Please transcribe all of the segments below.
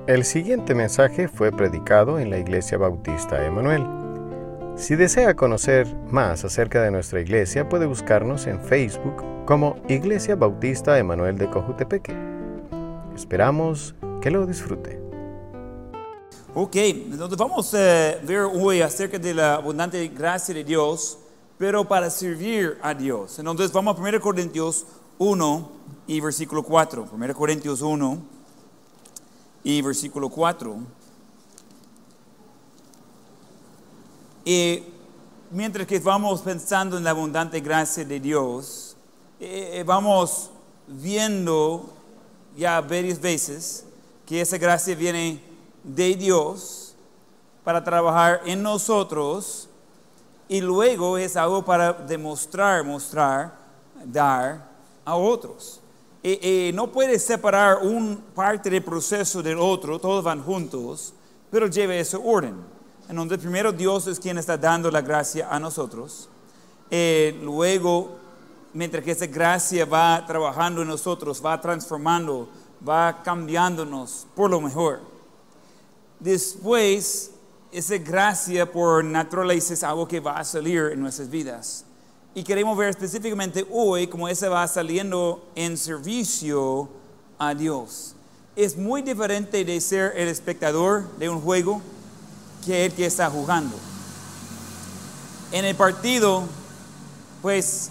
El siguiente mensaje fue predicado en la Iglesia Bautista Emanuel. Si desea conocer más acerca de nuestra iglesia, puede buscarnos en Facebook como Iglesia Bautista Emanuel de Cojutepeque. Esperamos que lo disfrute. Ok, entonces vamos a ver hoy acerca de la abundante gracia de Dios, pero para servir a Dios. Entonces vamos a 1 Corintios 1 y versículo 4. 1 Corintios 1 y versículo 4. Y mientras que vamos pensando en la abundante gracia de Dios, vamos viendo ya varias veces que esa gracia viene de Dios para trabajar en nosotros y luego es algo para mostrar, dar a otros. No puedes separar un parte del proceso del otro, todos van juntos, pero lleva ese orden. En donde primero Dios es quien está dando la gracia a nosotros. Luego, mientras que esa gracia va trabajando en nosotros, va transformando, va cambiándonos por lo mejor. Después, esa gracia por naturaleza es algo que va a salir en nuestras vidas. Y queremos ver específicamente hoy cómo esa va saliendo en servicio a Dios. Es muy diferente de ser el espectador de un juego que el que está jugando. En el partido, pues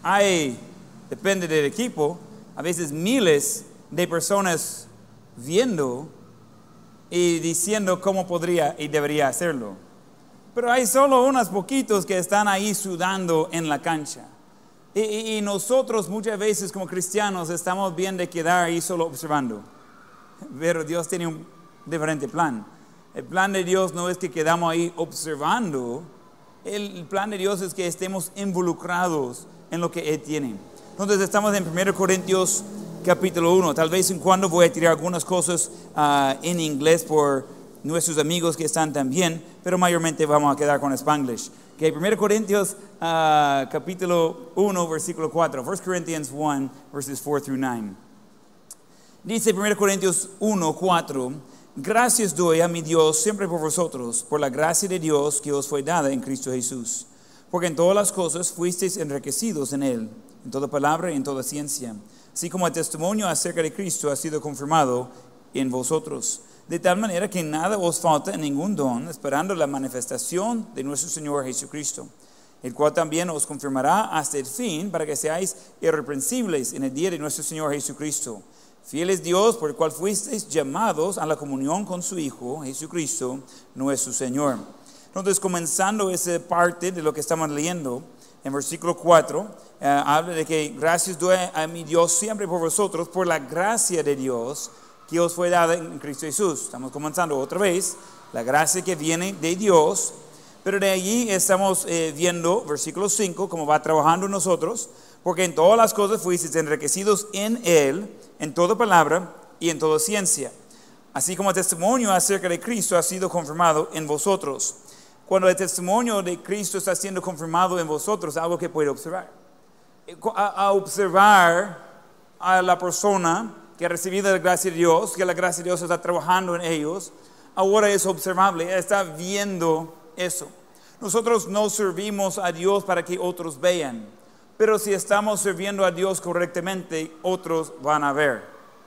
depende del equipo, a veces miles de personas viendo y diciendo cómo podría y debería hacerlo. Pero hay solo unos poquitos que están ahí sudando en la cancha. Y nosotros muchas veces como cristianos estamos bien de quedar ahí solo observando. Pero Dios tiene un diferente plan. El plan de Dios no es que quedamos ahí observando. El plan de Dios es que estemos involucrados en lo que Él tiene. Entonces estamos en 1 Corintios capítulo 1. Tal vez en cuando voy a tirar algunas cosas en inglés por nuestros amigos que están también, pero mayormente vamos a quedar con Spanglish. Okay, 1 Corintios capítulo 1, versículo 4. 1 Corinthians 1, verses 4 through 9. Dice 1 Corintios 1, 4. Gracias doy a mi Dios siempre por vosotros, por la gracia de Dios que os fue dada en Cristo Jesús. Porque en todas las cosas fuisteis enriquecidos en Él, en toda palabra y en toda ciencia. Así como el testimonio acerca de Cristo ha sido confirmado en vosotros. De tal manera que nada os falta en ningún don, esperando la manifestación de nuestro Señor Jesucristo, el cual también os confirmará hasta el fin, para que seáis irreprensibles en el día de nuestro Señor Jesucristo. Fiel es Dios, por el cual fuisteis llamados a la comunión con su Hijo, Jesucristo, nuestro Señor. Entonces, comenzando esa parte de lo que estamos leyendo, en versículo 4, habla de que gracias doy a mi Dios siempre por vosotros, por la gracia de Dios que os fue dada en Cristo Jesús. Estamos comenzando otra vez, la gracia que viene de Dios, pero de allí estamos viendo, versículo 5, cómo va trabajando en nosotros, porque en todas las cosas fuisteis enriquecidos en Él, en toda palabra y en toda ciencia, así como el testimonio acerca de Cristo ha sido confirmado en vosotros. Cuando el testimonio de Cristo está siendo confirmado en vosotros, algo que puede observar. A observar a la persona que ha recibido la gracia de Dios, que la gracia de Dios está trabajando en ellos, ahora es observable, está viendo eso. Nosotros no servimos a Dios para que otros vean, pero si estamos sirviendo a Dios correctamente, otros van a ver.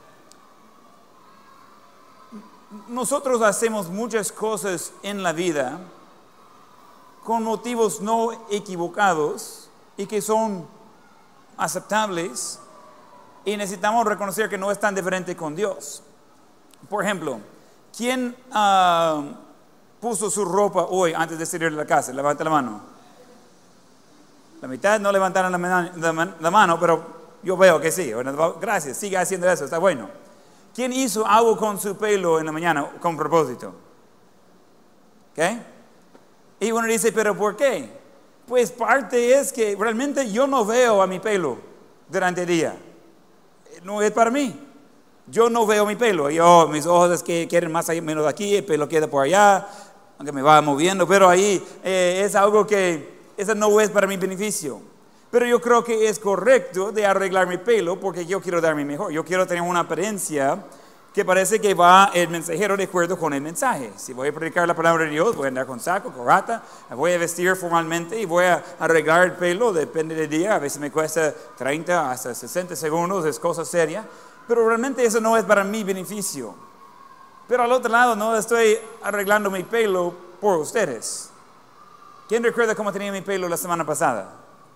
Nosotros hacemos muchas cosas en la vida con motivos no equivocados y que son aceptables, y necesitamos reconocer que no es tan diferente con Dios. Por ejemplo, ¿quién puso su ropa hoy antes de salir de la casa? Levanta la mano. La mitad no levantaron la mano, pero yo veo que sí. Gracias, sigue haciendo eso, está bueno. ¿Quién hizo algo con su pelo en la mañana con propósito? ¿Ok? Y uno dice, ¿pero por qué? Pues parte es que realmente yo no veo a mi pelo durante el día. No es para mí. Yo no veo mi pelo. Mis ojos es que quieren más ahí, menos aquí, el pelo queda por allá, aunque me va moviendo, pero ahí es algo que eso no es para mi beneficio. Pero yo creo que es correcto de arreglar mi pelo porque yo quiero darme mejor. Yo quiero tener una apariencia que parece que va el mensajero de acuerdo con el mensaje. Si voy a predicar la palabra de Dios, voy a andar con saco, corbata, me voy a vestir formalmente y voy a arreglar el pelo, depende del día, a veces me cuesta 30 hasta 60 segundos, es cosa seria, pero realmente eso no es para mi beneficio. Pero al otro lado no estoy arreglando mi pelo por ustedes. ¿Quién recuerda cómo tenía mi pelo la semana pasada?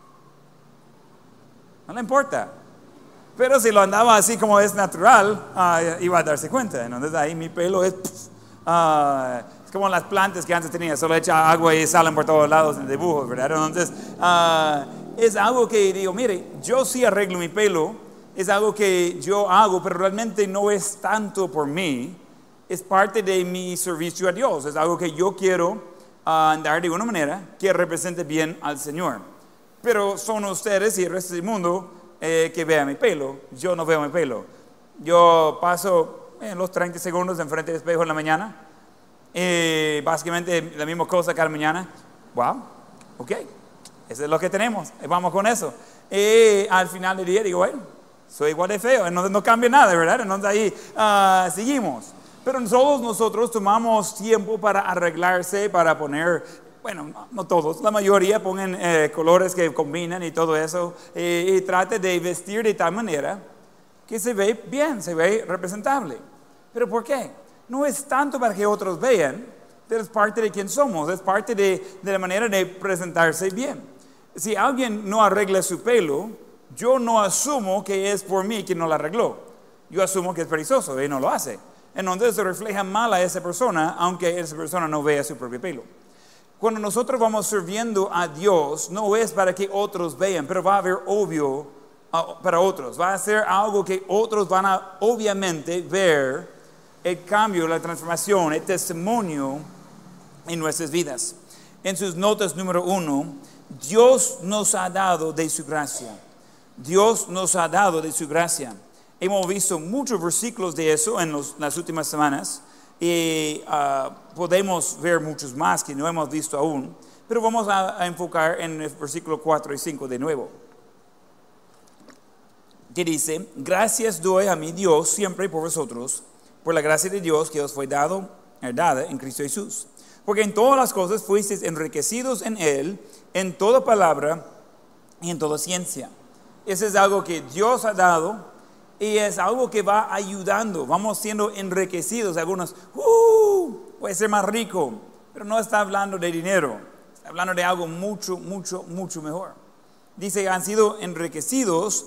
No le importa. Pero si lo andaba así como es natural, iba a darse cuenta. Entonces ahí mi pelo es como las plantas que antes tenía, solo echa agua y salen por todos lados en dibujos, ¿verdad? Entonces es algo que digo, mire, yo sí arreglo mi pelo, es algo que yo hago, pero realmente no es tanto por mí, es parte de mi servicio a Dios, es algo que yo quiero andar de una manera que represente bien al Señor. Pero son ustedes y el resto del mundo que vean mi pelo. Yo no veo mi pelo. Yo paso los 30 segundos enfrente del espejo en la mañana. Básicamente la misma cosa cada mañana. Wow, ok, eso es lo que tenemos. Vamos con eso. Al final del día digo, bueno, soy igual de feo. No cambia nada, ¿verdad? Entonces ahí seguimos. Pero todos nosotros tomamos tiempo para arreglarse, para poner, bueno, no todos, la mayoría ponen colores que combinan y todo eso, y trate de vestir de tal manera que se ve bien, se ve representable. ¿Pero por qué? No es tanto para que otros vean, pero es parte de quién somos, es parte de la manera de presentarse bien. Si alguien no arregla su pelo, yo no asumo que es por mí quien no lo arregló. Yo asumo que es perezoso y no lo hace. Entonces se refleja mal a esa persona, aunque esa persona no vea su propio pelo. Cuando nosotros vamos sirviendo a Dios, no es para que otros vean, pero va a haber obvio para otros. Va a ser algo que otros van a obviamente ver el cambio, la transformación, el testimonio en nuestras vidas. En sus notas número 1, Dios nos ha dado de su gracia. Dios nos ha dado de su gracia. Hemos visto muchos versículos de eso en las últimas semanas y podemos ver muchos más que no hemos visto aún, pero vamos a enfocar en el versículo 4 y 5 de nuevo. Que dice, gracias doy a mi Dios siempre por vosotros, por la gracia de Dios que os fue dada en Cristo Jesús. Porque en todas las cosas fuisteis enriquecidos en Él, en toda palabra y en toda ciencia. Eso es algo que Dios ha dado. Y es algo que va ayudando, vamos siendo enriquecidos. Algunos, puede ser más rico, pero no está hablando de dinero, está hablando de algo mucho, mucho, mucho mejor. Dice, han sido enriquecidos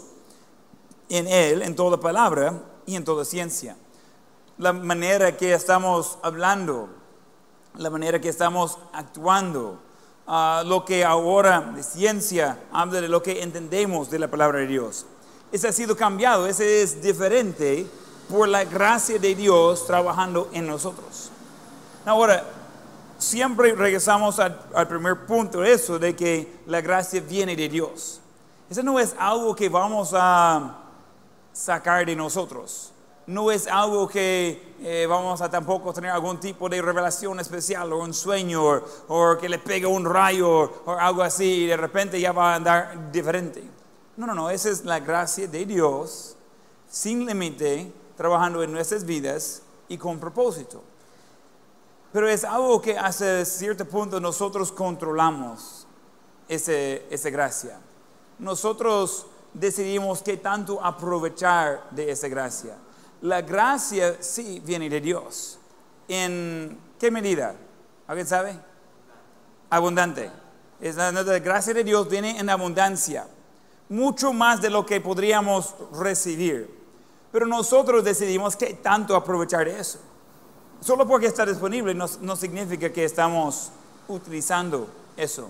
en Él, en toda palabra y en toda ciencia. La manera que estamos hablando, la manera que estamos actuando, lo que ahora de ciencia habla de lo que entendemos de la palabra de Dios. Ese ha sido cambiado, ese es diferente por la gracia de Dios trabajando en nosotros. Ahora, siempre regresamos al primer punto, eso de que la gracia viene de Dios. Eso no es algo que vamos a sacar de nosotros. No es algo que vamos a tampoco tener algún tipo de revelación especial o un sueño o que le pegue un rayo o algo así y de repente ya va a andar diferente. No, esa es la gracia de Dios, sin límite, trabajando en nuestras vidas y con propósito. Pero es algo que hasta cierto punto nosotros controlamos esa gracia. Nosotros decidimos qué tanto aprovechar de esa gracia. La gracia sí viene de Dios. ¿En qué medida? ¿Alguien sabe? Abundante. La gracia de Dios viene en abundancia. Mucho más de lo que podríamos recibir. Pero nosotros decidimos qué tanto aprovechar de eso. Solo porque está disponible no significa que estamos utilizando eso.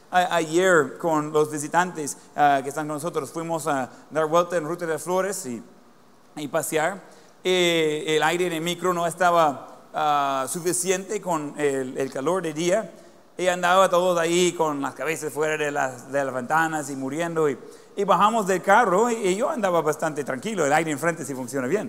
Ayer con los visitantes que están con nosotros fuimos a dar vuelta en Ruta de las Flores y pasear. El aire en el micro no estaba suficiente con el calor del día. Y andaba todos ahí con las cabezas fuera de las ventanas y muriendo. Y bajamos del carro y yo andaba bastante tranquilo. El aire enfrente sí funciona bien.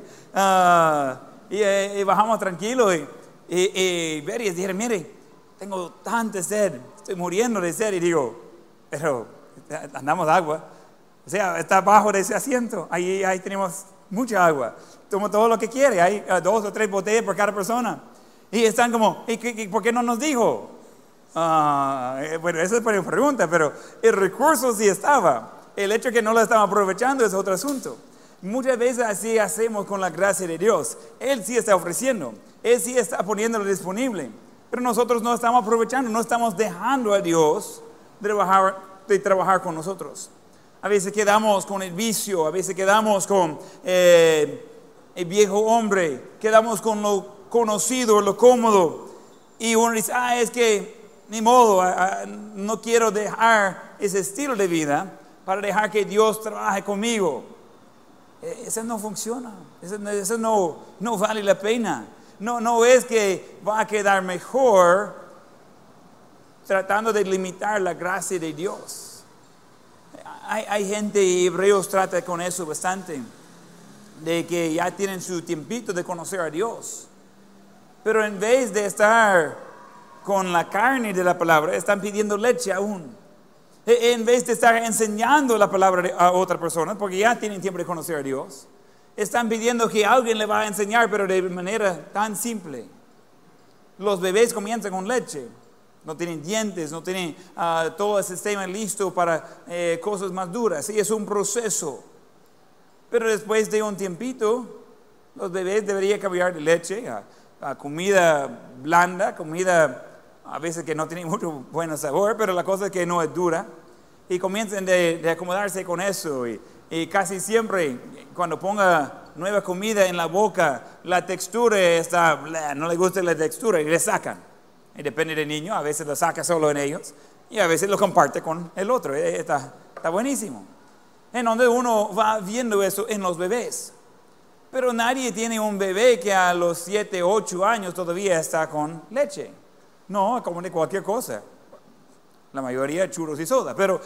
Y bajamos tranquilo y Betty dice, mire, tengo tanta sed, estoy muriendo de sed. Y digo, pero andamos agua. O sea, está abajo de ese asiento. Ahí tenemos mucha agua. Toma todo lo que quiere. Hay 2 o 3 botellas por cada persona. Y están como, ¿y por qué no nos dijo? Bueno, esa es una pregunta, pero el recurso sí estaba. El hecho de que no lo estamos aprovechando es otro asunto. Muchas veces así hacemos con la gracia de Dios. Él sí está ofreciendo, Él sí está poniéndolo disponible, pero nosotros no estamos aprovechando, no estamos dejando a Dios de trabajar con nosotros. A veces quedamos con el vicio, a veces quedamos con el viejo hombre, quedamos con lo conocido, lo cómodo, y uno dice, es que ni modo, no quiero dejar ese estilo de vida para dejar que Dios trabaje conmigo. Eso no funciona, eso no vale la pena. No es que va a quedar mejor tratando de limitar la gracia de Dios. Hay gente, y Hebreos trata con eso bastante, de que ya tienen su tiempito de conocer a Dios, pero en vez de estar con la carne de la palabra, están pidiendo leche aún. En vez de estar enseñando la palabra a otra persona, porque ya tienen tiempo de conocer a Dios, están pidiendo que alguien le va a enseñar, pero de manera tan simple. Los bebés comienzan con leche, no tienen dientes, no tienen todo el sistema listo para cosas más duras. Sí, es un proceso. Pero después de un tiempito, los bebés deberían cambiar de leche a comida blanda, comida a veces que no tiene mucho buen sabor, pero la cosa es que no es dura, y comienzan de acomodarse con eso, y casi siempre cuando ponga nueva comida en la boca, la textura está, no le gusta la textura, y le sacan. Y depende del niño, a veces lo saca solo en ellos, y a veces lo comparte con el otro. Está buenísimo. En donde uno va viendo eso en los bebés. Pero nadie tiene un bebé que a los 7, 8 años todavía está con leche. No, como de cualquier cosa. La mayoría churros y soda. Pero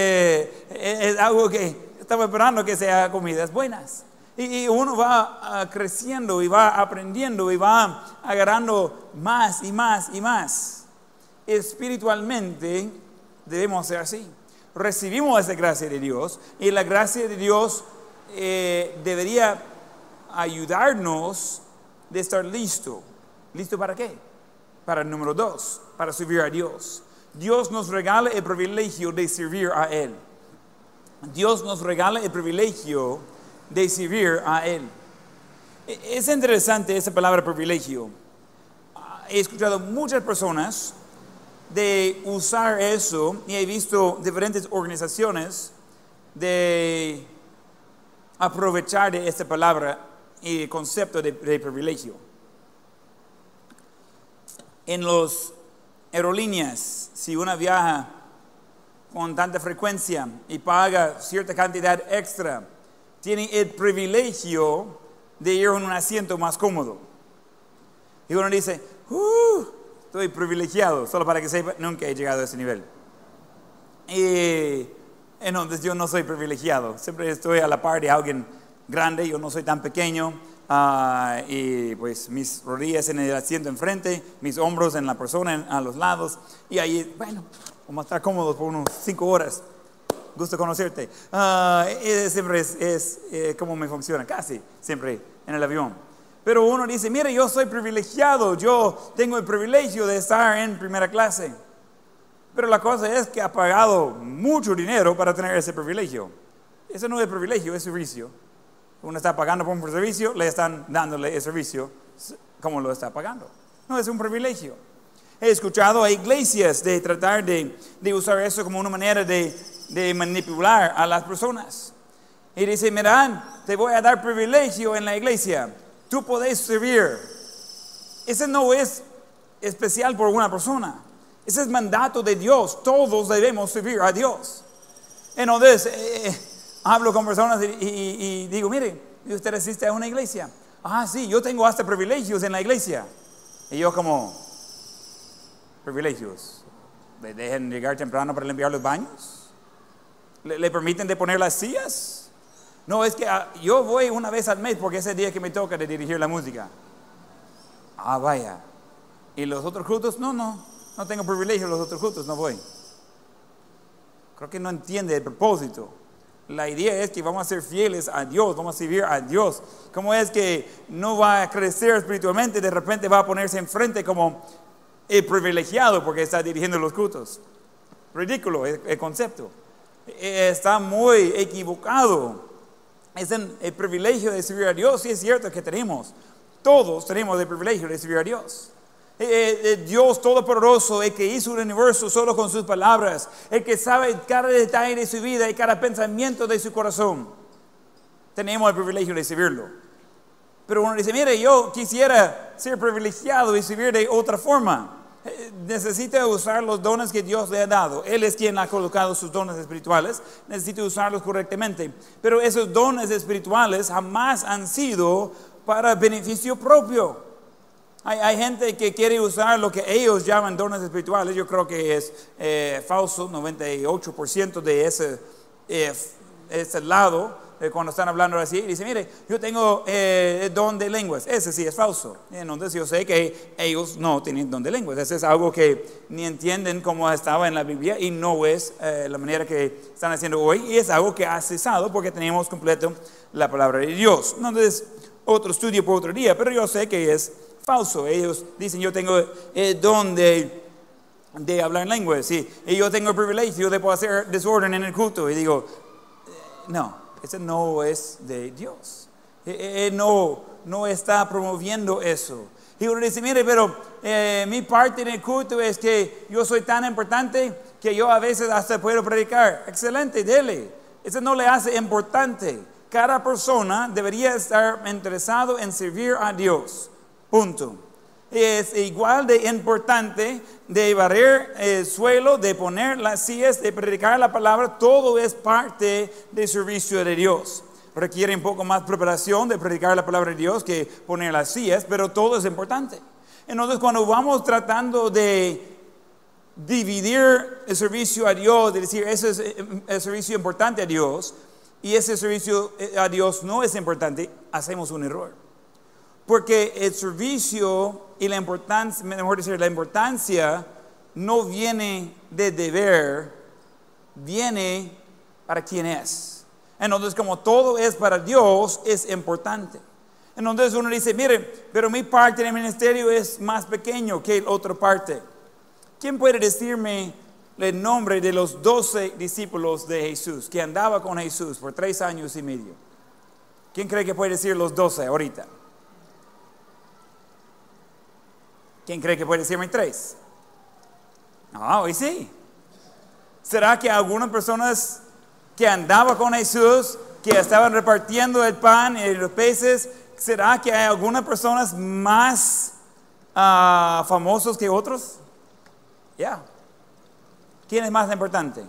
es algo que estamos esperando que sea comidas buenas. Y uno va creciendo y va aprendiendo y va agarrando más y más y más. Espiritualmente debemos ser así. Recibimos esa gracia de Dios, y la gracia de Dios debería ayudarnos de estar listo. ¿Listo para qué? Para el número 2, para servir a Dios. Dios nos regala el privilegio de servir a Él. Dios nos regala el privilegio de servir a Él. Es interesante esa palabra privilegio. He escuchado muchas personas de usar eso, y he visto diferentes organizaciones de aprovechar de esta palabra y el concepto de privilegio. En las aerolíneas, si uno viaja con tanta frecuencia y paga cierta cantidad extra, tiene el privilegio de ir en un asiento más cómodo. Y uno dice, estoy privilegiado, solo para que sepa, nunca he llegado a ese nivel. Y entonces yo no soy privilegiado, siempre estoy a la par de alguien grande, yo no soy tan pequeño, y pues mis rodillas en el asiento enfrente, mis hombros en la persona a los lados, y ahí, bueno, vamos a estar cómodos por unos 5 horas. Gusto conocerte. Siempre es como me funciona, casi siempre en el avión. Pero uno dice, mire, yo soy privilegiado, yo tengo el privilegio de estar en primera clase. Pero la cosa es que ha pagado mucho dinero para tener ese privilegio. Eso no es privilegio, es servicio. Uno está pagando por un servicio, le están dándole el servicio como lo está pagando. No es un privilegio. He escuchado a iglesias de tratar de usar eso como una manera de manipular a las personas. Y dice, mira, te voy a dar privilegio en la iglesia. Tú podés servir. Ese no es especial por una persona. Ese es mandato de Dios. Todos debemos servir a Dios. Entonces, hablo con personas y digo, mire, ¿usted asiste a una iglesia? Sí, yo tengo hasta privilegios en la iglesia. Y yo como, privilegios. ¿Le dejan llegar temprano para limpiar los baños? ¿Le permiten de poner las sillas? No, es que yo voy una vez al mes porque es el día que me toca de dirigir la música. Vaya. ¿Y los otros cultos? No tengo privilegio, los otros cultos no voy. Creo que no entiende el propósito. La idea es que vamos a ser fieles a Dios, vamos a servir a Dios. ¿Cómo es que no va a crecer espiritualmente? De repente va a ponerse enfrente como el privilegiado porque está dirigiendo los cultos. Ridículo el concepto. Está muy equivocado. Es el privilegio de servir a Dios. Sí, es cierto que tenemos. Todos tenemos el privilegio de servir a Dios. Dios Todopoderoso, el que hizo el universo solo con sus palabras, el que sabe cada detalle de su vida y cada pensamiento de su corazón. Tenemos el privilegio de servirlo. Pero uno dice, mire, yo quisiera ser privilegiado y servir de otra forma. Necesita usar los dones que Dios le ha dado. Él es quien ha colocado sus dones espirituales. Necesita usarlos correctamente. Pero esos dones espirituales jamás han sido para beneficio propio. Hay gente que quiere usar lo que ellos llaman dones espirituales. Yo creo que es falso, 98% de ese lado. Cuando están hablando así, dice, mire, yo tengo el don de lenguas. Ese sí es falso. Entonces yo sé que ellos no tienen don de lenguas. Ese es algo que ni entienden cómo estaba en la Biblia y no es la manera que están haciendo hoy. Y es algo que ha cesado porque tenemos completo la palabra de Dios. Entonces, otro estudio por otro día, pero yo sé que es falso. Ellos dicen, yo tengo el don de hablar en lenguas y yo tengo el privilegio de poder hacer desorden en el culto. Y digo, no. Ese no es de Dios. No está promoviendo eso. Y uno dice, mire, pero mi parte en el culto es que yo soy tan importante que yo a veces hasta puedo predicar. Excelente, dele. Eso no le hace importante. Cada persona debería estar interesado en servir a Dios. Punto. Es igual de importante de barrer el suelo, de poner las sillas, de predicar la palabra. Todo es parte del servicio de Dios. Requiere un poco más preparación de predicar la palabra de Dios que poner las sillas, pero todo es importante. Entonces, cuando vamos tratando de dividir el servicio a Dios, de decir, ese es el servicio importante a Dios, y ese servicio a Dios no es importante, hacemos un error. Porque el servicio y la importancia, mejor decir, la importancia no viene de deber, viene para quien es. Entonces, como todo es para Dios, es importante. Entonces uno dice, mire, pero mi parte en el ministerio es más pequeño que la otra parte. ¿Quién puede decirme el nombre de los 12 discípulos de Jesús que andaba con Jesús por 3 años y medio? ¿Quién cree que puede decir los 12 ahorita? ¿Quién cree que puede decirme 3? No, hoy sí. ¿Será que algunas personas que andaban con Jesús, que estaban repartiendo el pan y los peces, será que hay algunas personas más famosos que otros? Ya. ¿Quién es más importante?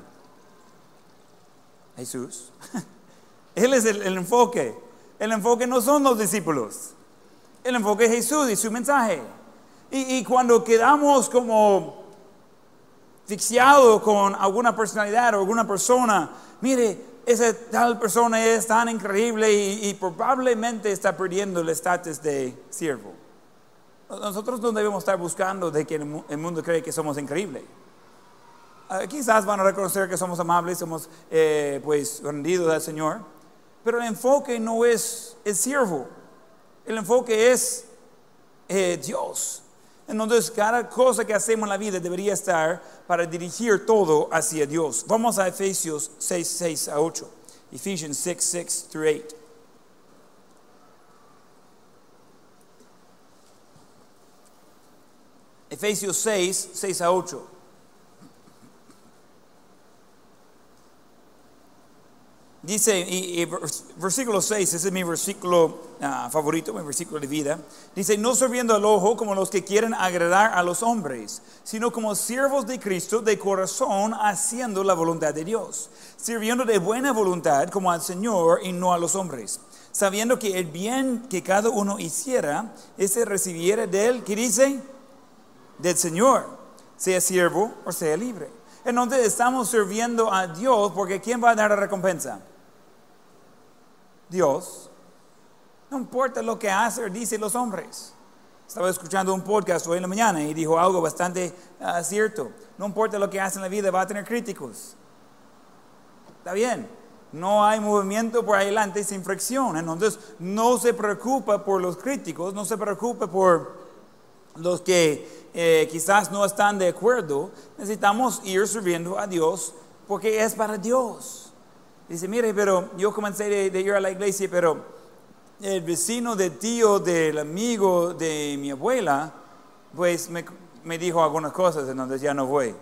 Jesús. Él es el enfoque. El enfoque no son los discípulos. El enfoque es Jesús y su mensaje. Y cuando quedamos como asfixiados con alguna personalidad o alguna persona, mire, esa tal persona es tan increíble y probablemente está perdiendo el estatus de siervo. Nosotros no debemos estar buscando de que el mundo cree que somos increíbles. Quizás van a reconocer que somos amables, somos pues rendidos al Señor, pero el enfoque no es el siervo. El enfoque es Dios. Entonces, cada cosa que hacemos en la vida debería estar para dirigir todo hacia Dios. Vamos a Efesios 6, 6 a 8. Ephesians 6, 6 through 8. Efesios 6, 6 a 8. Dice, y versículo 6, ese es mi versículo favorito, mi versículo de vida. Dice, no sirviendo al ojo como los que quieren agradar a los hombres, sino como siervos de Cristo de corazón, haciendo la voluntad de Dios, sirviendo de buena voluntad como al Señor y no a los hombres, sabiendo que el bien que cada uno hiciera, ese recibiera de él, ¿qué dice? Del Señor, sea siervo o sea libre. Entonces estamos sirviendo a Dios porque ¿quién va a dar la recompensa? Dios. No importa lo que hace o dicen los hombres. Estaba escuchando un podcast hoy en la mañana y dijo algo bastante cierto. No importa lo que hace en la vida, va a tener críticos. Está bien. No hay movimiento por adelante sin fricción. Entonces, no se preocupa por los críticos, no se preocupa por los que quizás no están de acuerdo. Necesitamos ir sirviendo a Dios porque es para Dios. Dice, mire, pero yo comencé de ir a la iglesia, pero el vecino del tío, del amigo de mi abuela, pues me dijo algunas cosas, entonces ya no voy.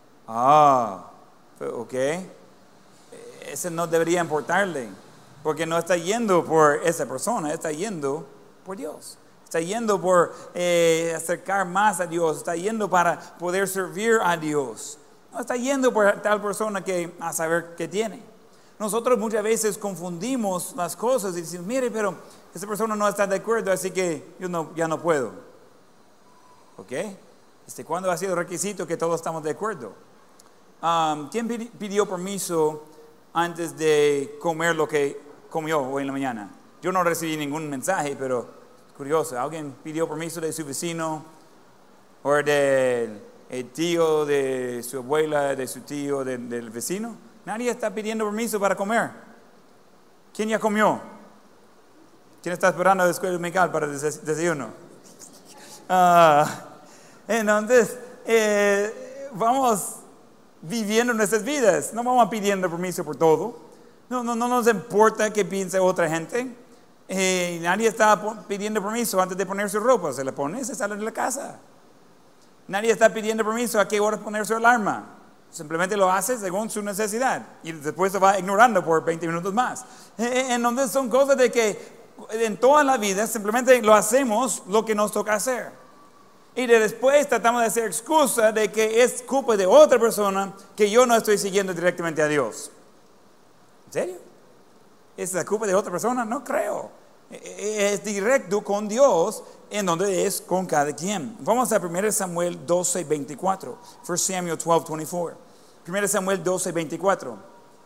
Ok. Ese no debería importarle, porque no está yendo por esa persona, está yendo por Dios. Está yendo por acercar más a Dios, está yendo para poder servir a Dios. No está yendo por tal persona que a saber qué tiene. Nosotros muchas veces confundimos las cosas y decimos, mire, pero esa persona no está de acuerdo, así que yo ya no puedo. ¿Ok? ¿Cuándo ha sido requisito que todos estamos de acuerdo? ¿Quién pidió permiso antes de comer lo que comió hoy en la mañana? Yo no recibí ningún mensaje, pero curioso. ¿Alguien pidió permiso de su vecino? ¿O del tío de su abuela, de su tío, del vecino? Nadie está pidiendo permiso para comer. ¿Quién ya comió? ¿Quién está esperando a la escuela dominical para el desayuno? Entonces, vamos viviendo nuestras vidas. No vamos pidiendo permiso por todo. No nos importa qué piense otra gente. Nadie está pidiendo permiso antes de poner su ropa. Se la pone y se sale de la casa. Nadie está pidiendo permiso a qué hora poner su alarma. Simplemente lo hace según su necesidad. Y después se va ignorando por 20 minutos más. Entonces son cosas de que en toda la vida simplemente lo hacemos lo que nos toca hacer. Y después tratamos de hacer excusa de que es culpa de otra persona que yo no estoy siguiendo directamente a Dios. ¿En serio? ¿Es la culpa de otra persona? No creo. Es directo con Dios, en donde es con cada quien. Vamos a 1 Samuel 12:24. 1 Samuel 12:24. 1 Samuel 12:24.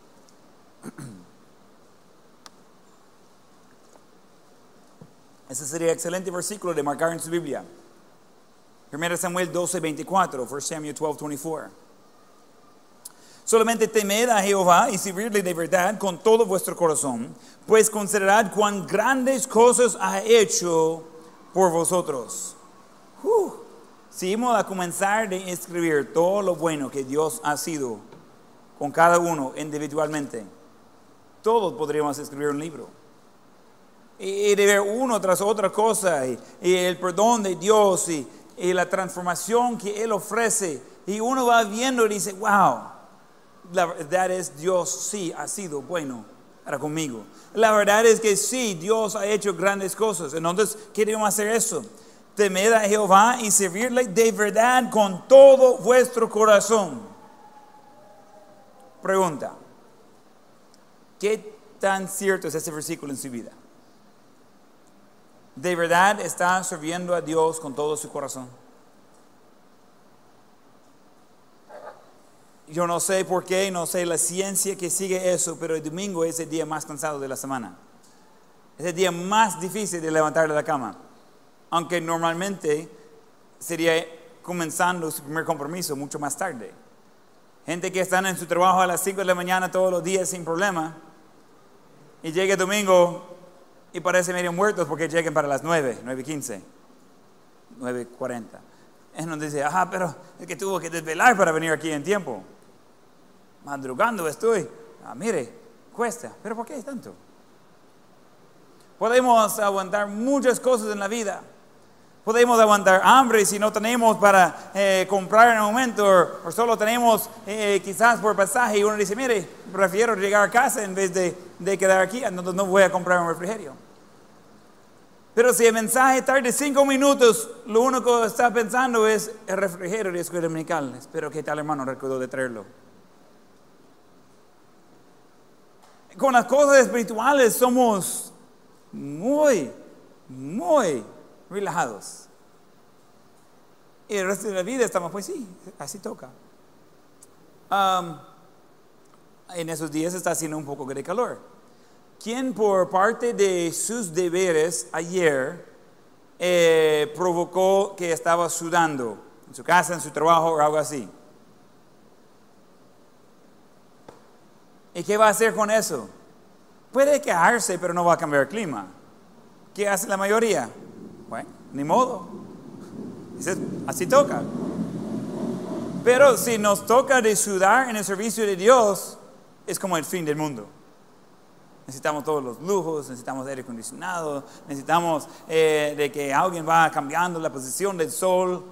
Ese sería excelente versículo de marcar en su Biblia. 1 Samuel 12:24, 1 Samuel 12:24. Solamente temed a Jehová y servirle de verdad con todo vuestro corazón, pues considerad cuán grandes cosas ha hecho por vosotros. Si íbamos a comenzar de escribir todo lo bueno que Dios ha sido con cada uno individualmente, todos podríamos escribir un libro. Y de ver uno tras otra cosa, y el perdón de Dios, y la transformación que Él ofrece, y uno va viendo y dice, wow, la verdad es Dios sí ha sido bueno para conmigo. La verdad es que sí, Dios ha hecho grandes cosas. Entonces queremos hacer eso. Temed a Jehová y servirle de verdad con todo vuestro corazón. Pregunta, ¿qué tan cierto es ese versículo en su vida? ¿De verdad está sirviendo a Dios con todo su corazón? Yo no sé por qué, no sé la ciencia que sigue eso, pero el domingo es el día más cansado de la semana. Es el día más difícil de levantar de la cama. Aunque normalmente sería comenzando su primer compromiso mucho más tarde. Gente que están en su trabajo a las 5 de la mañana todos los días sin problema. Y llega el domingo y parecen medio muertos porque llegan para las 9:15, 9:40. Entonces dice, pero es que tuvo que desvelar para venir aquí en tiempo. Madrugando estoy. Mire, cuesta. ¿Pero por qué tanto? Podemos aguantar muchas cosas en la vida. Podemos aguantar hambre si no tenemos para comprar en el momento, o solo tenemos quizás por pasaje, y uno dice, mire, prefiero llegar a casa en vez de quedar aquí, entonces no voy a comprar un refrigerio. Pero si el mensaje tarde 5 minutos, lo único que está pensando es el refrigerio de escuela dominical. Espero que tal hermano recordó de traerlo. Con las cosas espirituales somos muy relajados. Y el resto de la vida estamos, pues sí, así toca. En esos días está haciendo un poco de calor. ¿Quién por parte de sus deberes ayer provocó que estaba sudando? ¿En su casa, en su trabajo o algo así? ¿Y qué va a hacer con eso? Puede quejarse, pero no va a cambiar el clima. ¿Qué hace la mayoría? Bueno, ni modo. Así toca. Pero si nos toca de sudar en el servicio de Dios, es como el fin del mundo. Necesitamos todos los lujos, necesitamos aire acondicionado, necesitamos de que alguien va cambiando la posición del sol.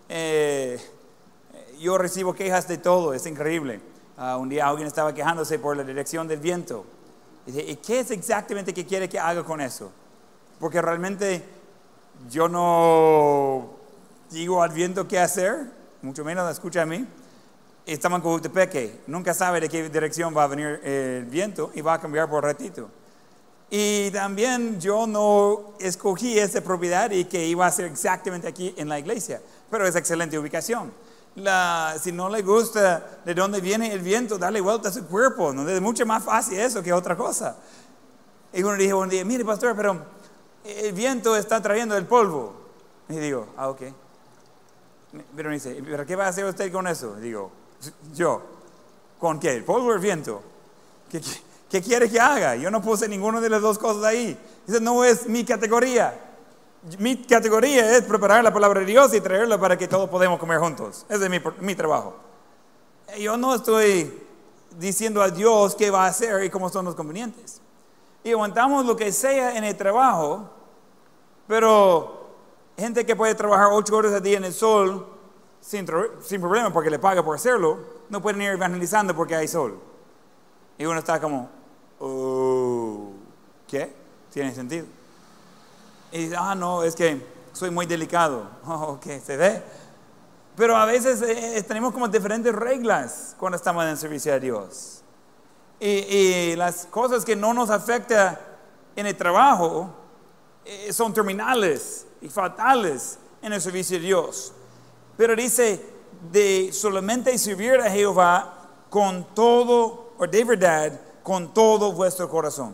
Yo recibo quejas de todo, es increíble. Un día alguien estaba quejándose por la dirección del viento. Y dije, ¿y qué es exactamente que quiere que haga con eso? Porque realmente yo no digo al viento qué hacer, mucho menos escucha a mí. Estamos en Cojutepeque, nunca sabe de qué dirección va a venir el viento y va a cambiar por ratito. Y también yo no escogí esa propiedad y que iba a ser exactamente aquí en la iglesia, pero es excelente ubicación. Si no le gusta de dónde viene el viento, darle vuelta a su cuerpo, ¿no? Es mucho más fácil eso que otra cosa. Y uno dijo un día, mire pastor, pero el viento está trayendo el polvo. Y digo, ok. Pero me dice, ¿pero qué va a hacer usted con eso? Y digo, yo, ¿con qué? ¿El polvo o el viento? ¿Qué quiere que haga? Yo no puse ninguna de las dos cosas ahí. Esa no es mi categoría. Mi categoría es preparar la palabra de Dios y traerla para que todos podamos comer juntos. Ese es mi trabajo. Yo no estoy diciendo a Dios qué va a hacer y cómo son los convenientes. Y aguantamos lo que sea en el trabajo, pero gente que puede trabajar 8 horas al día en el sol sin problema porque le paga por hacerlo, no pueden ir evangelizando porque hay sol. Y uno está como, oh, ¿qué? ¿Tiene sentido? Y dice, no, es que soy muy delicado. Oh, ok, se ve. Pero a veces tenemos como diferentes reglas cuando estamos en el servicio a Dios. Y las cosas que no nos afectan en el trabajo son terminales y fatales en el servicio de Dios. Pero dice, de solamente servir a Jehová con todo, o de verdad, con todo vuestro corazón.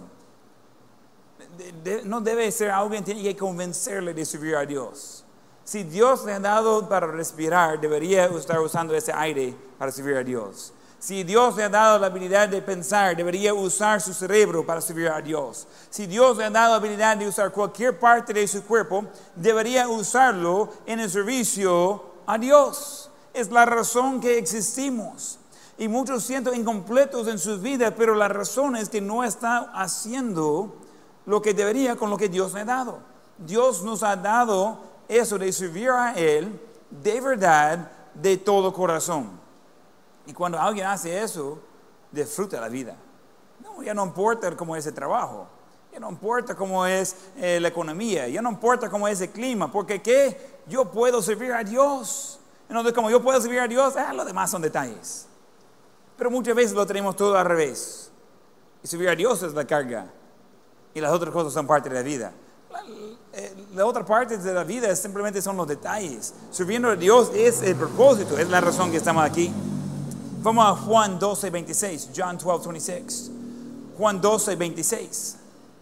No debe ser alguien que tiene que convencerle de servir a Dios. Si Dios le ha dado para respirar, debería estar usando ese aire para servir a Dios. Si Dios le ha dado la habilidad de pensar, debería usar su cerebro para servir a Dios. Si Dios le ha dado la habilidad de usar cualquier parte de su cuerpo, debería usarlo en el servicio a Dios. Es la razón que existimos. Y muchos sienten incompletos en sus vidas, pero la razón es que no están haciendo lo que debería con lo que Dios le ha dado. Dios nos ha dado eso de servir a Él de verdad, de todo corazón. Y cuando alguien hace eso, disfruta la vida. No, ya no importa cómo es el trabajo, ya no importa cómo es la economía, ya no importa cómo es el clima, porque ¿qué? Yo puedo servir a Dios. Entonces, como yo puedo servir a Dios, lo demás son detalles. Pero muchas veces lo tenemos todo al revés. Y servir a Dios es la carga. Y las otras cosas son parte de la vida. La otra parte de la vida simplemente son los detalles. Sirviendo a Dios es el propósito, es la razón que estamos aquí. Vamos a Juan 12, 26. John 12, 26. Juan 12, 26.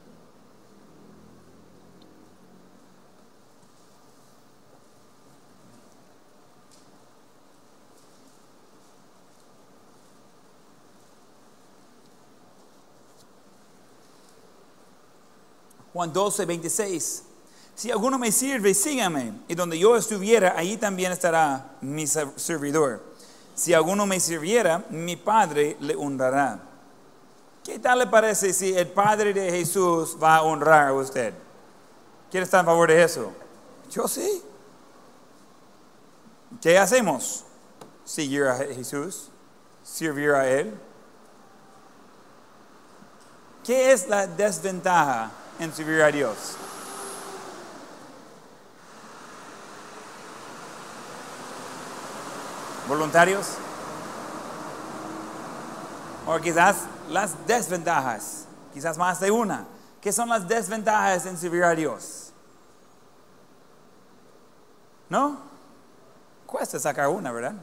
Juan 12, 26. Si alguno me sirve, sígame. Y donde yo estuviera, ahí también estará mi servidor. Si alguno me sirviera, mi Padre le honrará. ¿Qué tal le parece si el Padre de Jesús va a honrar a usted? ¿Quién está a favor de eso? Yo sí. ¿Qué hacemos? Seguir a Jesús, servir a Él. ¿Qué es la desventaja en servir a Dios? ¿Voluntarios? O quizás las desventajas, quizás más de una. ¿Qué son las desventajas en servir a Dios? ¿No? Cuesta sacar una, ¿verdad?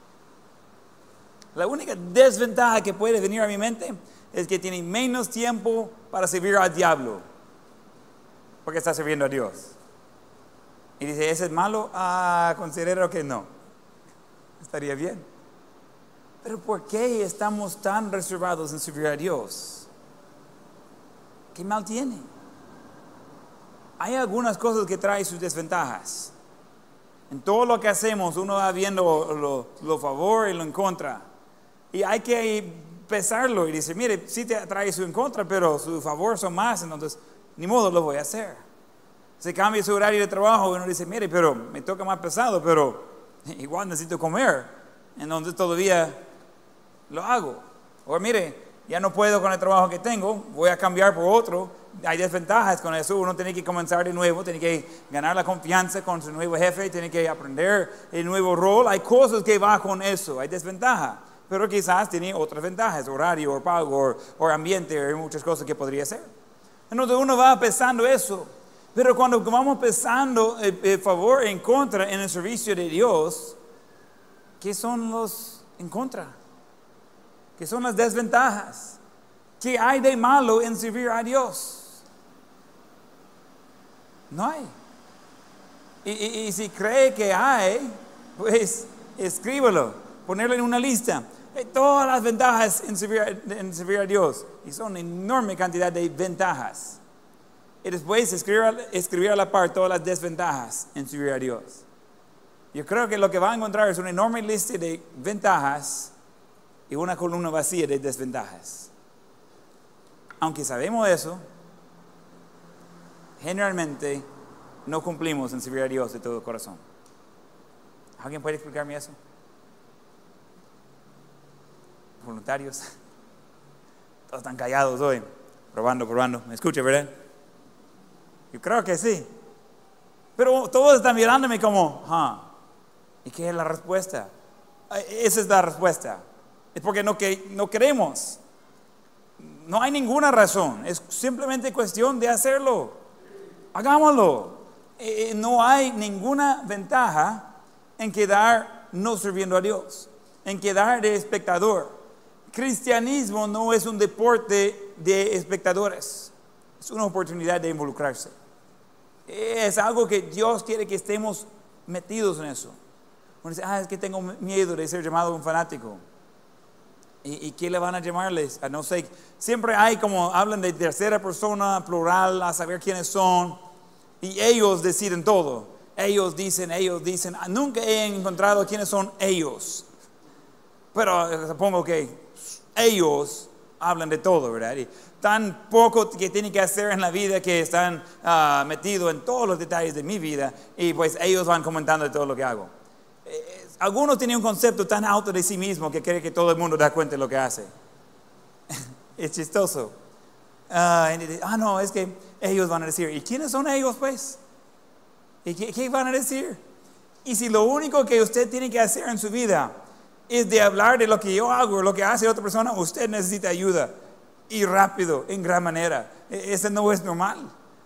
La única desventaja que puede venir a mi mente es que tiene menos tiempo para servir al diablo, porque está sirviendo a Dios. Y dice, ¿ese es malo? Considero que no. Estaría bien. Pero ¿por qué estamos tan reservados en servir a Dios? ¿Qué mal tiene? Hay algunas cosas que traen sus desventajas. En todo lo que hacemos, uno va viendo lo favor y lo en contra. Y hay que pesarlo y decir, mire, sí te trae su en contra, pero su favor son más, entonces ni modo lo voy a hacer. Se cambia su horario de trabajo y uno dice, mire, pero me toca más pesado, pero igual necesito comer. Entonces todavía lo hago. O mire, ya no puedo con el trabajo que tengo, voy a cambiar por otro. Hay desventajas con eso, uno tiene que comenzar de nuevo, tiene que ganar la confianza con su nuevo jefe, tiene que aprender el nuevo rol. Hay cosas que van con eso, hay desventaja, pero quizás tiene otras ventajas, horario, o pago, o ambiente, hay muchas cosas que podría ser. Entonces uno va pesando eso, pero cuando vamos pesando el favor en contra en el servicio de Dios, ¿qué son los en contra? ¿Qué son las desventajas? ¿Qué hay de malo en servir a Dios? No hay. Y si cree que hay, pues escríbelo, ponerlo en una lista. Todas las ventajas en servir a Dios. Y son una enorme cantidad de ventajas. Y después escribir a la par todas las desventajas en servir a Dios. Yo creo que lo que va a encontrar es una enorme lista de ventajas y una columna vacía de desventajas. Aunque sabemos eso, generalmente no cumplimos en servir a Dios de todo corazón. ¿Alguien puede explicarme eso? Voluntarios. Todos están callados hoy. Probando. ¿Me escucha, verdad? Yo creo que sí. Pero todos están mirándome como, ¿y qué es la respuesta? Esa es la respuesta. Es porque no queremos. No hay ninguna razón. Es simplemente cuestión de hacerlo. Hagámoslo. No hay ninguna ventaja en quedar no sirviendo a Dios, en quedar de espectador. Cristianismo no es un deporte de espectadores. Es una oportunidad de involucrarse. Es algo que Dios quiere que estemos metidos en eso. Uno dice, es que tengo miedo de ser llamado un fanático. ¿Y qué le van a llamarles? No sé, siempre hay como hablan de tercera persona, plural, a saber quiénes son. Y ellos deciden todo. Ellos dicen. Nunca he encontrado quiénes son ellos. Pero supongo que ellos hablan de todo, ¿verdad? Y tan poco que tienen que hacer en la vida que están metidos en todos los detalles de mi vida. Y pues ellos van comentando de todo lo que hago. Algunos tienen un concepto tan alto de sí mismo que creen que todo el mundo da cuenta de lo que hace. Es chistoso. No, es que ellos van a decir, ¿y quiénes son ellos pues? ¿Y qué van a decir? Y si lo único que usted tiene que hacer en su vida es de hablar de lo que yo hago, lo que hace otra persona, usted necesita ayuda. Y rápido, en gran manera. Eso no es normal.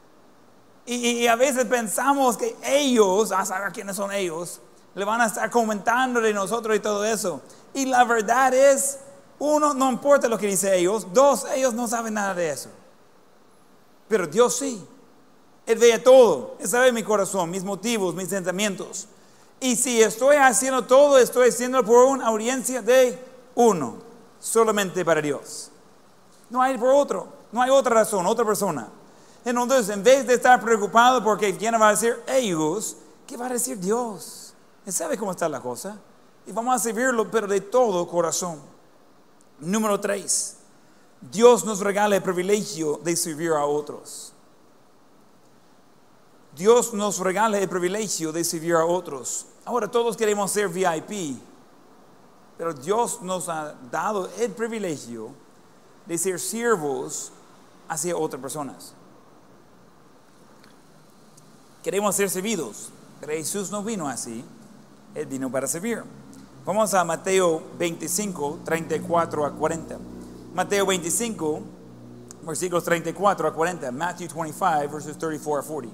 Y a veces pensamos que ellos, a saber quiénes son ellos, le van a estar comentando de nosotros y todo eso. Y la verdad es, uno, no importa lo que dice ellos. Dos, ellos no saben nada de eso. Pero Dios sí. Él ve todo. Él sabe mi corazón, mis motivos, mis sentimientos. Y si estoy haciendo todo, estoy haciendo por una audiencia de uno. Solamente para Dios. No hay por otro. No hay otra razón, otra persona. Entonces, en vez de estar preocupado porque quién va a decir ellos, ¿qué va a decir Dios? Él sabe cómo está la cosa. Y vamos a servirlo, pero de todo corazón. Número 3. Dios nos regala el privilegio de servir a otros. Dios nos regala el privilegio de servir a otros. Ahora todos queremos ser VIP. Pero Dios nos ha dado el privilegio de ser siervos hacia otras personas. Queremos ser servidos. Pero Jesús no vino así. Él vino para servir. Vamos a Mateo 25, 34 a 40. Mateo 25, versículos 34 a 40. Matthew 25, verses 34 a 40.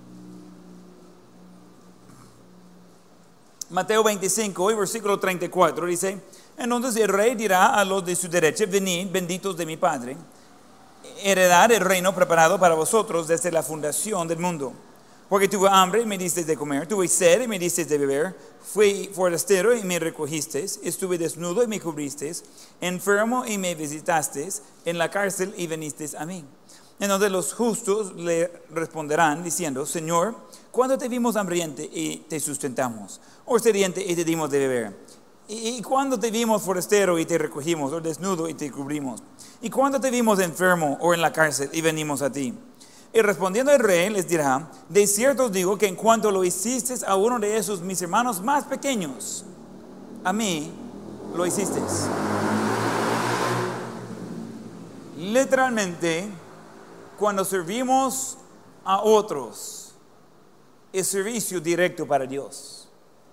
Mateo 25, y versículo 34 dice, entonces el rey dirá a los de su derecha, venid, benditos de mi Padre, heredad el reino preparado para vosotros desde la fundación del mundo. Porque tuve hambre y me disteis de comer, tuve sed y me disteis de beber, fui forastero y me recogisteis, estuve desnudo y me cubristeis, enfermo y me visitasteis, en la cárcel y vinisteis a mí. Entonces los justos le responderán diciendo, Señor, ¿cuándo te vimos hambriento y te sustentamos? O sediento y te dimos de beber? ¿Y cuándo te vimos forastero y te recogimos? O desnudo y te cubrimos? ¿Y cuándo te vimos enfermo o en la cárcel y venimos a ti? Y respondiendo el rey les dirá, de cierto os digo que en cuanto lo hiciste a uno de esos mis hermanos más pequeños, a mí lo hiciste. Literalmente, cuando servimos a otros, es servicio directo para Dios.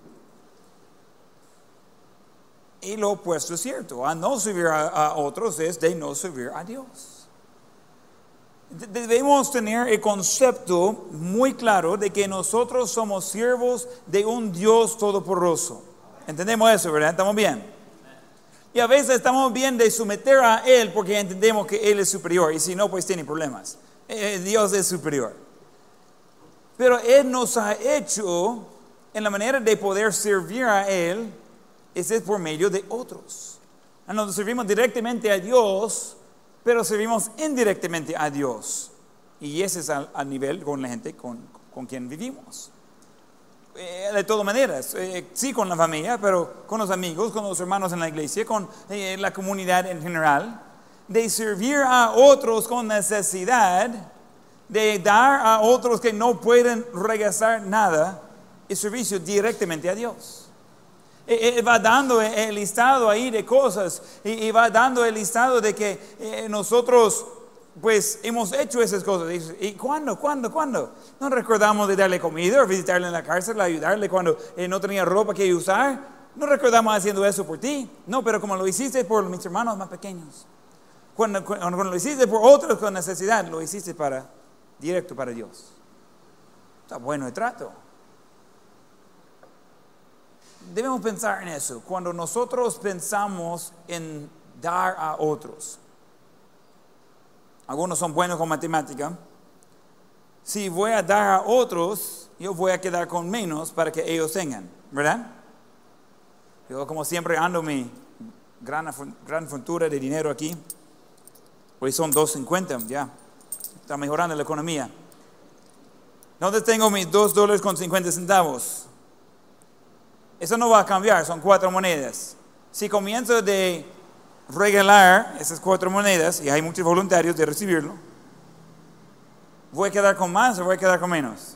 Y lo opuesto es cierto. A no servir a otros es de no servir a Dios. Debemos tener el concepto muy claro de que nosotros somos siervos de un Dios todopoderoso. ¿Entendemos eso, verdad? ¿Estamos bien? Y a veces estamos bien de someter a Él porque entendemos que Él es superior. Y si no, pues tiene problemas. Dios es superior. Pero Él nos ha hecho en la manera de poder servir a Él, ese es por medio de otros. Nos servimos directamente a Dios, pero servimos indirectamente a Dios. Y ese es al nivel con la gente con quien vivimos. De todas maneras, sí con la familia, pero con los amigos, con los hermanos en la iglesia, con la comunidad en general. De servir a otros con necesidad, de dar a otros que no pueden regresar nada, es servicio directamente a Dios. Va dando el listado ahí de cosas y va dando el listado de que nosotros pues hemos hecho esas cosas. ¿Y cuándo? No recordamos de darle comida o visitarle en la cárcel, ayudarle cuando no tenía ropa que usar. No recordamos haciendo eso por ti. No, pero como lo hiciste por mis hermanos más pequeños. Cuando lo hiciste por otros con necesidad, lo hiciste directo para Dios. Está bueno el trato. Debemos pensar en eso. Cuando nosotros pensamos en dar a otros, algunos son buenos con matemática. Si voy a dar a otros, yo voy a quedar con menos para que ellos tengan, ¿verdad? Yo como siempre ando mi gran fortuna de dinero aquí. Hoy son $2.50, ya. Está mejorando la economía. ¿Dónde tengo mis $2.50? Eso no va a cambiar, son 4 monedas. Si comienzo de regalar esas 4 monedas, y hay muchos voluntarios de recibirlo, ¿voy a quedar con más o voy a quedar con menos?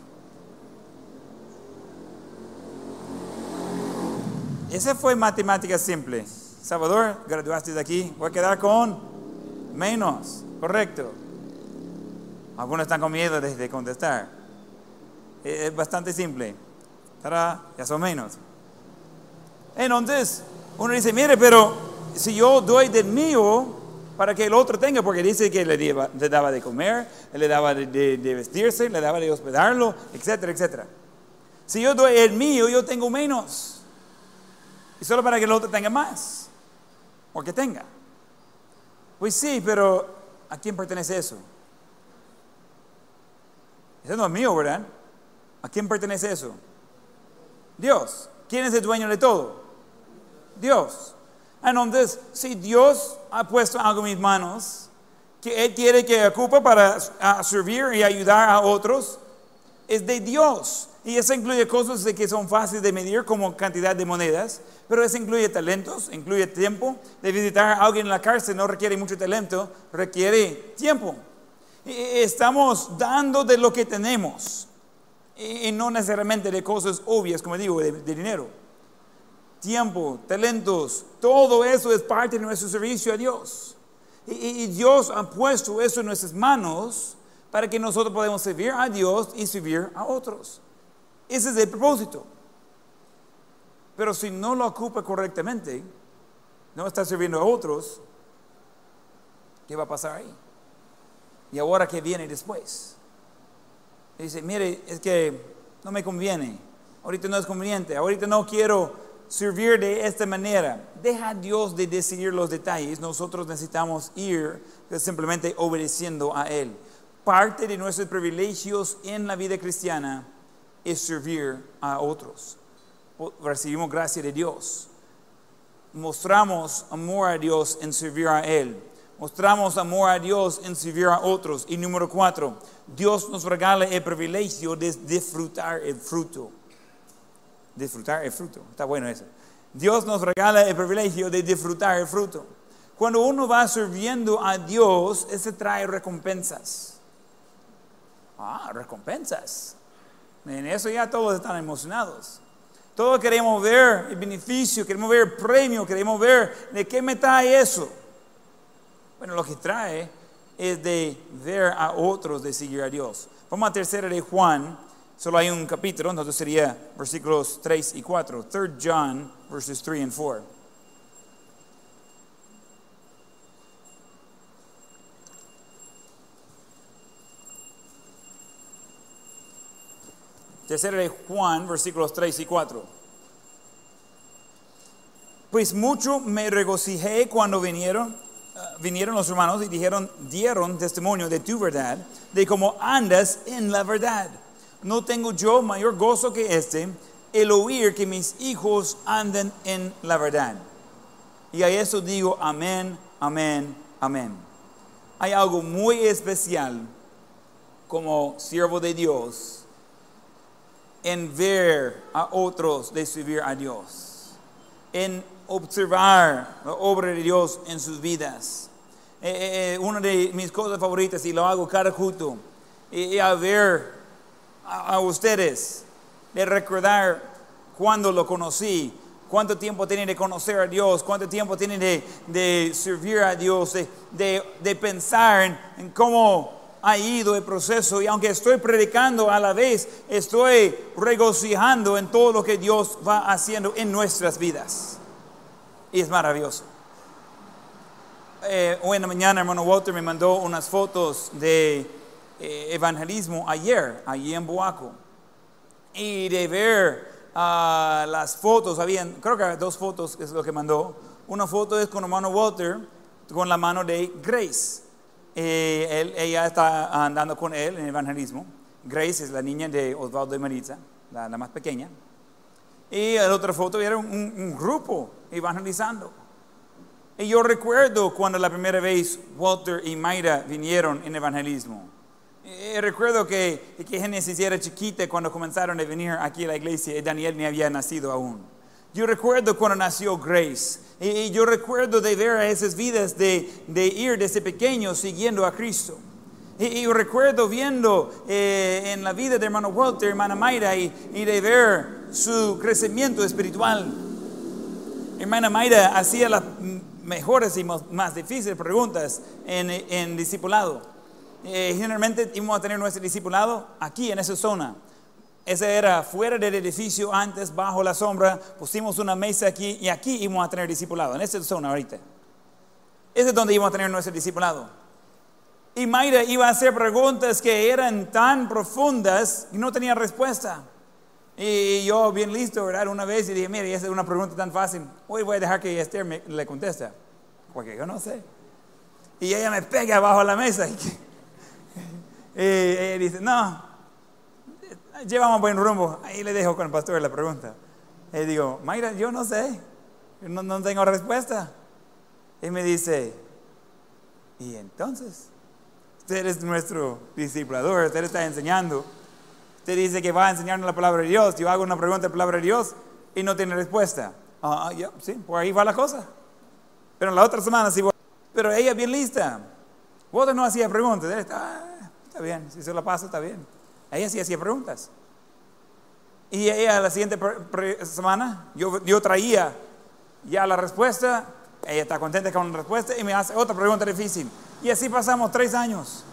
Esa fue matemática simple. Salvador, graduaste de aquí, voy a quedar con menos, correcto. Algunos están con miedo de contestar. Es bastante simple. ¡Tará! Ya son menos. Entonces, uno dice, mire, pero si yo doy del mío para que el otro tenga, porque dice que le daba de comer, le daba de vestirse, le daba de hospedarlo, etcétera, etcétera. Si yo doy el mío, yo tengo menos. Y solo para que el otro tenga más. O que tenga. Pues sí, pero ¿a quién pertenece eso? Eso no es mío, ¿verdad? ¿A quién pertenece eso? Dios. ¿Quién es el dueño de todo? Dios. Entonces, si Dios ha puesto algo en mis manos, que Él quiere que ocupe para servir y ayudar a otros, es de Dios. Y eso incluye cosas que son fáciles de medir, como cantidad de monedas, pero eso incluye talentos, incluye tiempo. De visitar a alguien en la cárcel no requiere mucho talento, requiere tiempo. Y estamos dando de lo que tenemos, y no necesariamente de cosas obvias, como digo, de dinero. Tiempo, talentos, todo eso es parte de nuestro servicio a Dios. Y Dios ha puesto eso en nuestras manos para que nosotros podamos servir a Dios y servir a otros. Ese es el propósito. Pero si no lo ocupa correctamente, no está sirviendo a otros, ¿qué va a pasar ahí? ¿Y ahora qué viene después? Dice, mire, es que no me conviene. Ahorita no es conveniente. Ahorita no quiero servir de esta manera. Deja a Dios de decidir los detalles. Nosotros necesitamos ir simplemente obedeciendo a Él. Parte de nuestros privilegios en la vida cristiana es servir a otros. Recibimos gracia de Dios. Mostramos amor a Dios en servir a Él. Mostramos amor a Dios en servir a otros. Y número 4, Dios nos regala el privilegio de disfrutar el fruto. Disfrutar el fruto, está bueno eso. Dios nos regala el privilegio de disfrutar el fruto. Cuando uno va sirviendo a Dios, ese trae recompensas. Recompensas. En eso ya todos están emocionados. Todos queremos ver el beneficio, queremos ver el premio, queremos ver de qué me trae eso. Bueno, lo que trae es de ver a otros, de seguir a Dios. Vamos a tercera de Juan. Solo hay un capítulo, entonces sería versículos 3 y 4. 3 John, verses 3 and 4. Tercera de Juan, versículos 3 y 4. Pues mucho me regocijé cuando vinieron los hermanos y dieron testimonio de tu verdad, de cómo andas en la verdad. No tengo yo mayor gozo que el oír que mis hijos andan en la verdad. Y a eso digo amén, amén, amén. Hay algo muy especial como siervo de Dios en ver a otros de servir a Dios, en observar la obra de Dios en sus vidas. Una de mis cosas favoritas, y lo hago cada culto, y a ver a ustedes, de recordar cuando lo conocí, cuánto tiempo tienen de conocer a Dios, cuánto tiempo tienen de servir a Dios, de pensar en cómo ha ido el proceso. Y aunque estoy predicando a la vez, estoy regocijando en todo lo que Dios va haciendo en nuestras vidas. Y es maravilloso. Hoy en la mañana, hermano Walter me mandó unas fotos de evangelismo ayer, allí en Boaco. Y de ver las fotos, creo que 2 fotos es lo que mandó. Una foto es con hermano Walter, con la mano de Grace. Ella está andando con él en evangelismo. Grace es la niña de Osvaldo y Maritza, la más pequeña. Y la otra foto era un grupo evangelizando. Y yo recuerdo cuando la primera vez Walter y Mayra vinieron en evangelismo. Recuerdo que Génesis era chiquita cuando comenzaron a venir aquí a la iglesia y Daniel ni había nacido aún. Yo recuerdo cuando nació Grace. Y yo recuerdo de ver a esas vidas de ir desde pequeño siguiendo a Cristo. Y recuerdo viendo en la vida de hermano Walter, hermana Mayra, y de ver su crecimiento espiritual. Hermana Mayra hacía las mejores y más difíciles preguntas en discipulado. Generalmente íbamos a tener nuestro discipulado aquí en esa zona. Ese era fuera del edificio antes, bajo la sombra. Pusimos una mesa aquí y aquí íbamos a tener discipulado, en esa zona ahorita. Ese es donde íbamos a tener nuestro discipulado. Y Mayra iba a hacer preguntas que eran tan profundas y no tenía respuesta. Y yo bien listo, ¿verdad? Una vez y dije, mire, esa es una pregunta tan fácil. Hoy voy a dejar que Esther le conteste, porque yo no sé. Y ella me pega abajo de la mesa. Y ella dice, no, llevamos buen rumbo. Ahí le dejo con el pastor la pregunta. Y digo, Mayra, yo no sé. Yo no tengo respuesta. Y me dice, y entonces, usted es nuestro discipulador, usted está enseñando. Usted dice que va a enseñarnos la palabra de Dios. Yo hago una pregunta de la palabra de Dios y no tiene respuesta. Sí, por ahí va la cosa. Pero la otra semana sí. Pero ella bien lista. Walter no hacía preguntas. Él está bien, si se la pasa está bien. Ella sí hacía preguntas. Y ella la siguiente semana yo traía ya la respuesta. Ella está contenta con la respuesta y me hace otra pregunta difícil. Y así pasamos 3 años.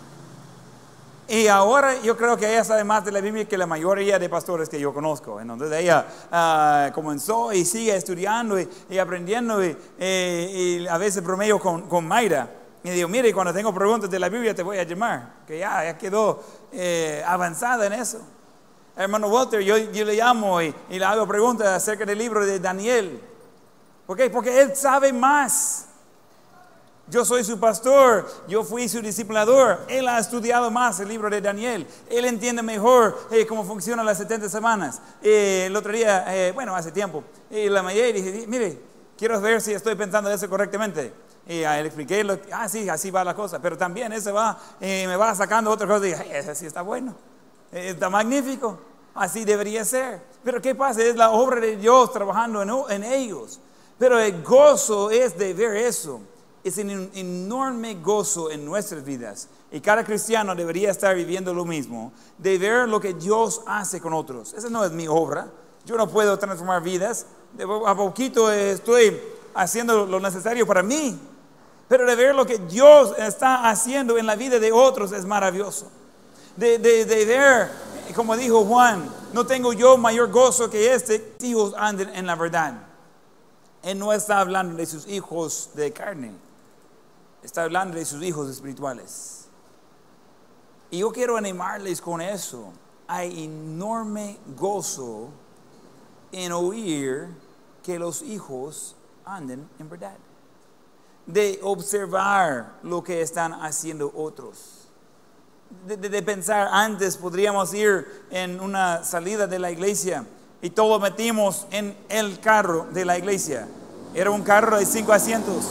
Y ahora yo creo que ella sabe más de la Biblia que la mayoría de pastores que yo conozco. Entonces ella comenzó y sigue estudiando y aprendiendo y a veces bromeó con Mayra. Y digo, mire, cuando tengo preguntas de la Biblia te voy a llamar. Que ya quedó avanzada en eso. Hermano Walter, yo le llamo y le hago preguntas acerca del libro de Daniel. ¿Por qué? Porque él sabe más. Yo soy su pastor, yo fui su discipulador. Él ha estudiado más el libro de Daniel. Él entiende mejor cómo funcionan las 70 semanas. El otro día, hace tiempo, la mañana dije, mire, quiero ver si estoy pensando eso correctamente. Y a él expliqué, sí, así va la cosa. Pero también ese va, me va sacando otra cosa y dije, ese sí está bueno, está magnífico, así debería ser. Pero ¿qué pasa? Es la obra de Dios trabajando en ellos. Pero el gozo es de ver eso. Es un enorme gozo en nuestras vidas. Y cada cristiano debería estar viviendo lo mismo, de ver lo que Dios hace con otros. Esa no es mi obra. Yo no puedo transformar vidas. A poquito estoy haciendo lo necesario para mí. Pero de ver lo que Dios está haciendo en la vida de otros es maravilloso. De ver, como dijo Juan, no tengo yo mayor gozo que hijos anden en la verdad. Él no está hablando de sus hijos de carne. Está hablando de sus hijos espirituales. Y yo quiero animarles con eso. Hay enorme gozo en oír que los hijos anden en verdad. De observar lo que están haciendo otros. De pensar, antes podríamos ir en una salida de la iglesia y todos metimos en el carro de la iglesia. Era un carro de 5 asientos.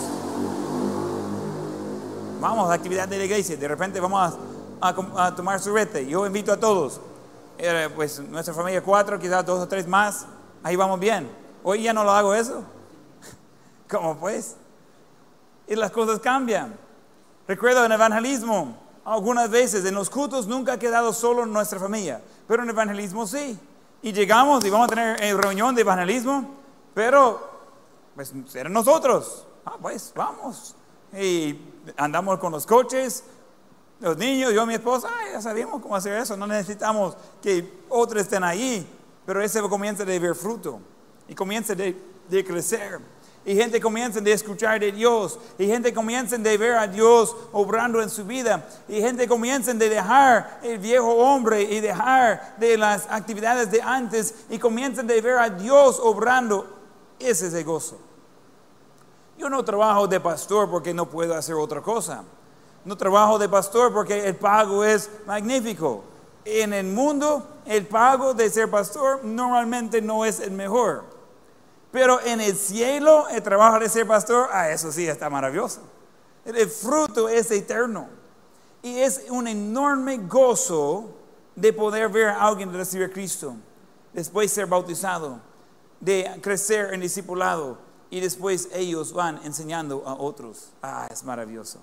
Vamos a la actividad de la iglesia. De repente vamos a tomar sorbete. Yo invito a todos. Pues nuestra familia 4, quizás 2 o 3 más. Ahí vamos bien. Hoy ya no lo hago eso. ¿Cómo pues? Y las cosas cambian. Recuerdo en evangelismo, algunas veces en los cultos nunca ha quedado solo nuestra familia, pero en evangelismo sí. Y llegamos y vamos a tener reunión de evangelismo, pero pues eran nosotros. Pues vamos. Y andamos con los coches, los niños, yo y mi esposa, ya sabíamos cómo hacer eso, no necesitamos que otros estén ahí, pero ese comienza a ver fruto y comienza de crecer. Y gente comienza a escuchar de Dios. Y gente comienza a ver a Dios obrando en su vida. Y gente comienza a dejar el viejo hombre y dejar de las actividades de antes. Y comienzan a ver a Dios obrando. Ese es el gozo. Yo no trabajo de pastor porque no puedo hacer otra cosa. No trabajo de pastor porque el pago es magnífico. En el mundo, el pago de ser pastor normalmente no es el mejor. Pero en el cielo, el trabajo de ser pastor, eso sí está maravilloso. El fruto es eterno. Y es un enorme gozo de poder ver a alguien recibir a Cristo. Después ser bautizado, de crecer en discipulado. Y después ellos van enseñando a otros. Es maravilloso.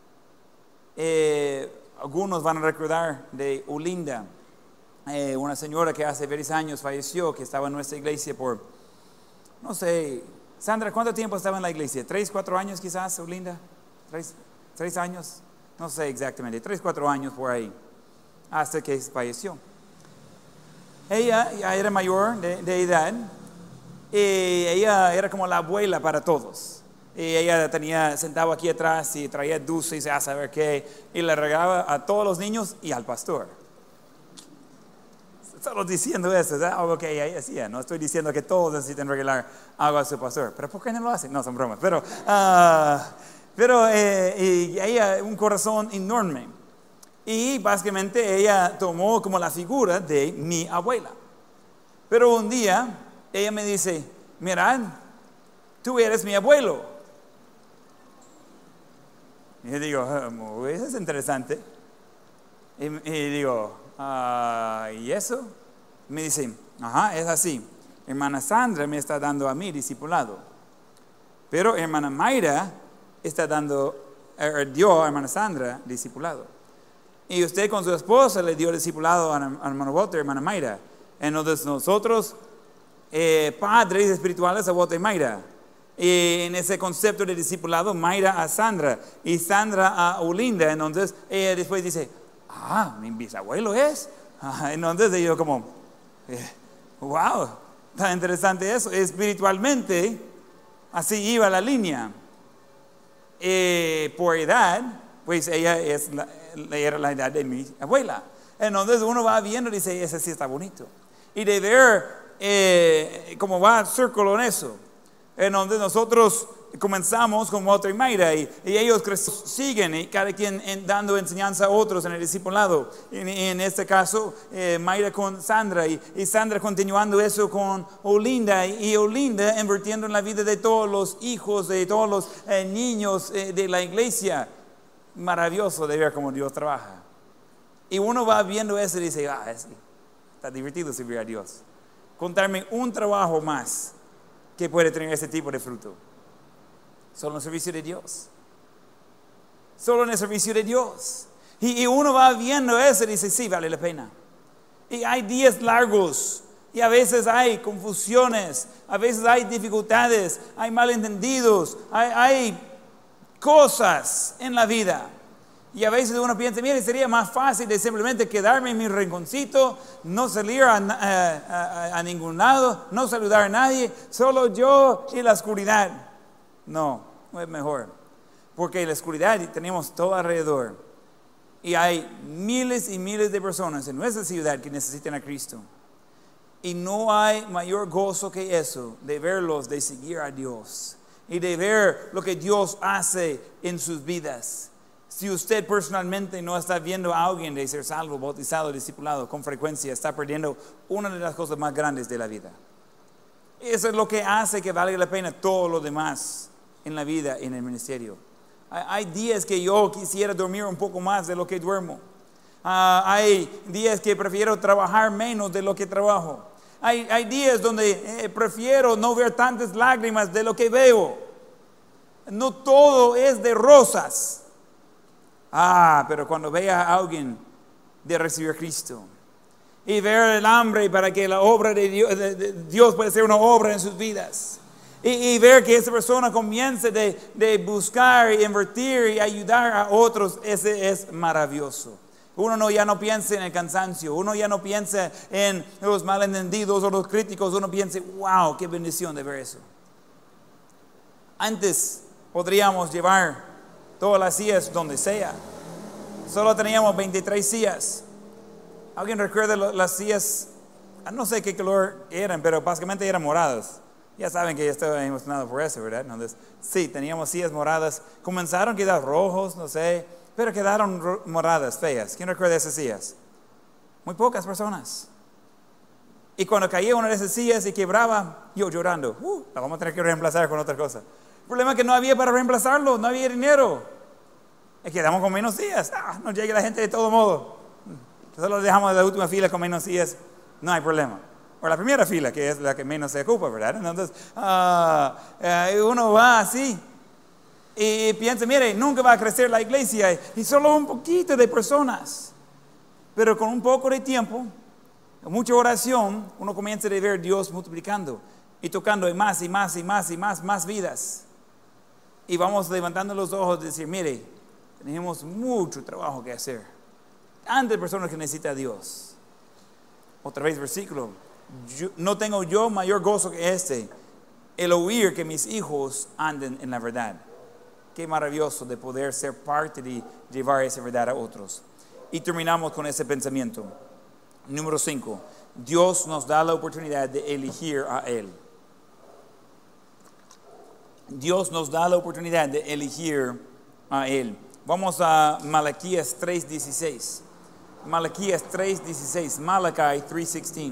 Algunos van a recordar de Olinda, una señora que hace varios años falleció, que estaba en nuestra iglesia por... No sé, Sandra, ¿cuánto tiempo estaba en la iglesia? 3, 4 años quizás, Olinda. 3 años, no sé exactamente, 3, 4 años por ahí, hasta que falleció. Ella ya era mayor de edad, y ella era como la abuela para todos. Y ella sentaba aquí atrás y traía dulces y a saber qué, y le regalaba a todos los niños y al pastor. Solo diciendo eso, es algo que ella hacía. No estoy diciendo que todos necesiten regalar algo a su pastor. ¿Pero por qué no lo hacen? No, son bromas. Pero ella, un corazón enorme. Y básicamente ella tomó como la figura de mi abuela. Pero un día ella me dice, mirad, tú eres mi abuelo. Y yo digo, eso es interesante. Y digo, ¿y eso? Me dice, es así. Hermana Sandra me está dando a mí discipulado. Pero hermana Mayra está dio a hermana Sandra discipulado. Y usted con su esposa le dio discipulado a hermano Walter, hermana Mayra. Entonces nosotros, padres espirituales a Walter y Mayra. Y en ese concepto de discipulado, Mayra a Sandra y Sandra a Olinda. Entonces ella después dice, mi bisabuelo es. Entonces yo como, wow, está interesante eso. Espiritualmente, así iba la línea. Por edad, pues ella era la edad de mi abuela. Entonces uno va viendo y dice, ese sí está bonito. Y de ver cómo va el círculo en eso. Entonces nosotros comenzamos con Walter y Mayra y ellos siguen y cada quien dando enseñanza a otros en el discipulado. En este caso, Mayra con Sandra y Sandra continuando eso con Olinda y Olinda invirtiendo en la vida de todos los hijos, de todos los niños de la iglesia. Maravilloso de ver cómo Dios trabaja. Y uno va viendo eso y dice, está divertido servir a Dios. Contarme un trabajo más que puede tener ese tipo de fruto. Solo en el servicio de Dios. Solo en el servicio de Dios. Y uno va viendo eso y dice, sí, vale la pena. Y hay días largos. Y a veces hay confusiones. A veces hay dificultades. Hay malentendidos. Hay cosas en la vida. Y a veces uno piensa, mire, sería más fácil de simplemente quedarme en mi rinconcito, no salir a ningún lado, no saludar a nadie, solo yo y la oscuridad. No es mejor. Porque la oscuridad tenemos todo alrededor. Y hay miles y miles de personas en nuestra ciudad que necesitan a Cristo. Y no hay mayor gozo que eso, de verlos, de seguir a Dios. Y de ver lo que Dios hace en sus vidas. Si usted personalmente no está viendo a alguien de ser salvo, bautizado, discipulado con frecuencia, está perdiendo una de las cosas más grandes de la vida. Eso es lo que hace que valga la pena todo lo demás en la vida, en el ministerio. Hay días que yo quisiera dormir un poco más de lo que duermo. Hay días que prefiero trabajar menos de lo que trabajo. Hay días donde prefiero no ver tantas lágrimas de lo que veo. No todo es de rosas. Pero cuando vea a alguien de recibir a Cristo y ver el hambre para que la obra de Dios pueda ser una obra en sus vidas y ver que esa persona comience de buscar y invertir y ayudar a otros, ese es maravilloso. Uno ya no piensa en el cansancio, uno ya no piensa en los malentendidos o los críticos, uno piensa, wow, qué bendición de ver eso. Antes podríamos llevar todas las sillas donde sea. Solo teníamos 23 sillas. ¿Alguien recuerda las sillas? No sé qué color eran, pero básicamente eran moradas. Ya saben que yo estoy emocionado por eso, ¿verdad? Entonces, sí, teníamos sillas moradas. Comenzaron a quedar rojos, no sé, pero quedaron moradas, feas. ¿Quién recuerda esas sillas? Muy pocas personas. Y cuando caía una de esas sillas y quebraba, yo llorando, la vamos a tener que reemplazar con otra cosa. El problema es que no había para reemplazarlo, no había dinero. Y quedamos con menos sillas. No llega la gente de todo modo. Solo lo dejamos de la última fila con menos sillas, no hay problema. O la primera fila, que es la que menos se ocupa, ¿verdad? Entonces, uno va así y piensa, mire, nunca va a crecer la iglesia y solo un poquito de personas. Pero con un poco de tiempo, mucha oración, uno comienza a ver a Dios multiplicando y tocando en más y más y más y más vidas. Y vamos levantando los ojos y decir, mire, tenemos mucho trabajo que hacer. Tantas personas que necesitan a Dios. Otra vez versículo. No tengo yo mayor gozo que este, el oír que mis hijos anden en la verdad. Qué maravilloso de poder ser parte de llevar esa verdad a otros. Y terminamos con ese pensamiento. Número 5. Dios nos da la oportunidad de elegir a Él. Dios nos da la oportunidad de elegir a Él. Vamos a Malaquías 3:16. Malaquías 3:16. Malachi 3:16.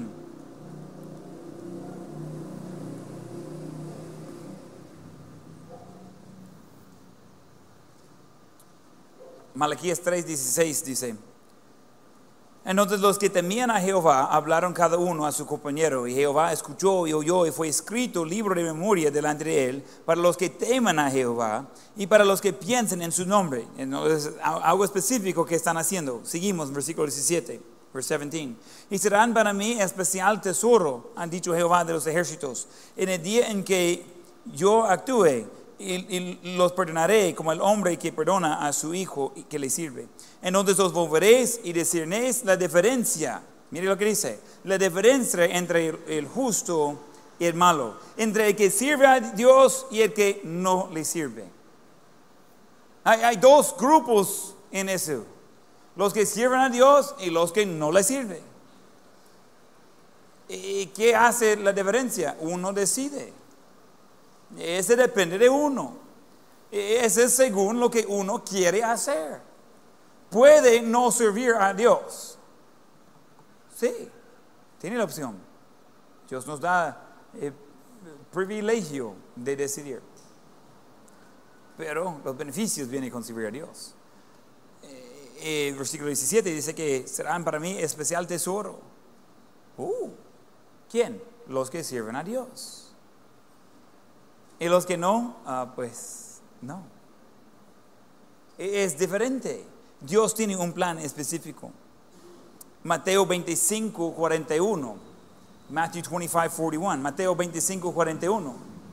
Malaquías 3:16 dice: Entonces los que temían a Jehová hablaron cada uno a su compañero, y Jehová escuchó y oyó, y fue escrito libro de memoria delante de él para los que teman a Jehová y para los que piensen en su nombre. Entonces, algo específico que están haciendo. Seguimos, versículo 17, verse 17. Y serán para mí especial tesoro, han dicho Jehová de los ejércitos, en el día en que yo actúe. Y los perdonaré como el hombre que perdona a su hijo y que le sirve. Entonces os volveréis y discernéis la diferencia. Mire lo que dice: la diferencia entre el justo y el malo, entre el que sirve a Dios y el que no le sirve. Hay dos grupos en eso: los que sirven a Dios y los que no le sirven. ¿Y qué hace la diferencia? Uno decide. Ese depende de uno. Ese es según lo que uno quiere hacer. Puede no servir a Dios. Sí, tiene la opción. Dios nos da el privilegio de decidir. Pero los beneficios vienen con servir a Dios. El versículo 17 dice que serán para mí especial tesoro. ¿Quién? Los que sirven a Dios. Y los que no, pues no. Es diferente. Dios tiene un plan específico. Mateo 25, 41. Matthew 25, 41. Mateo 25, 41.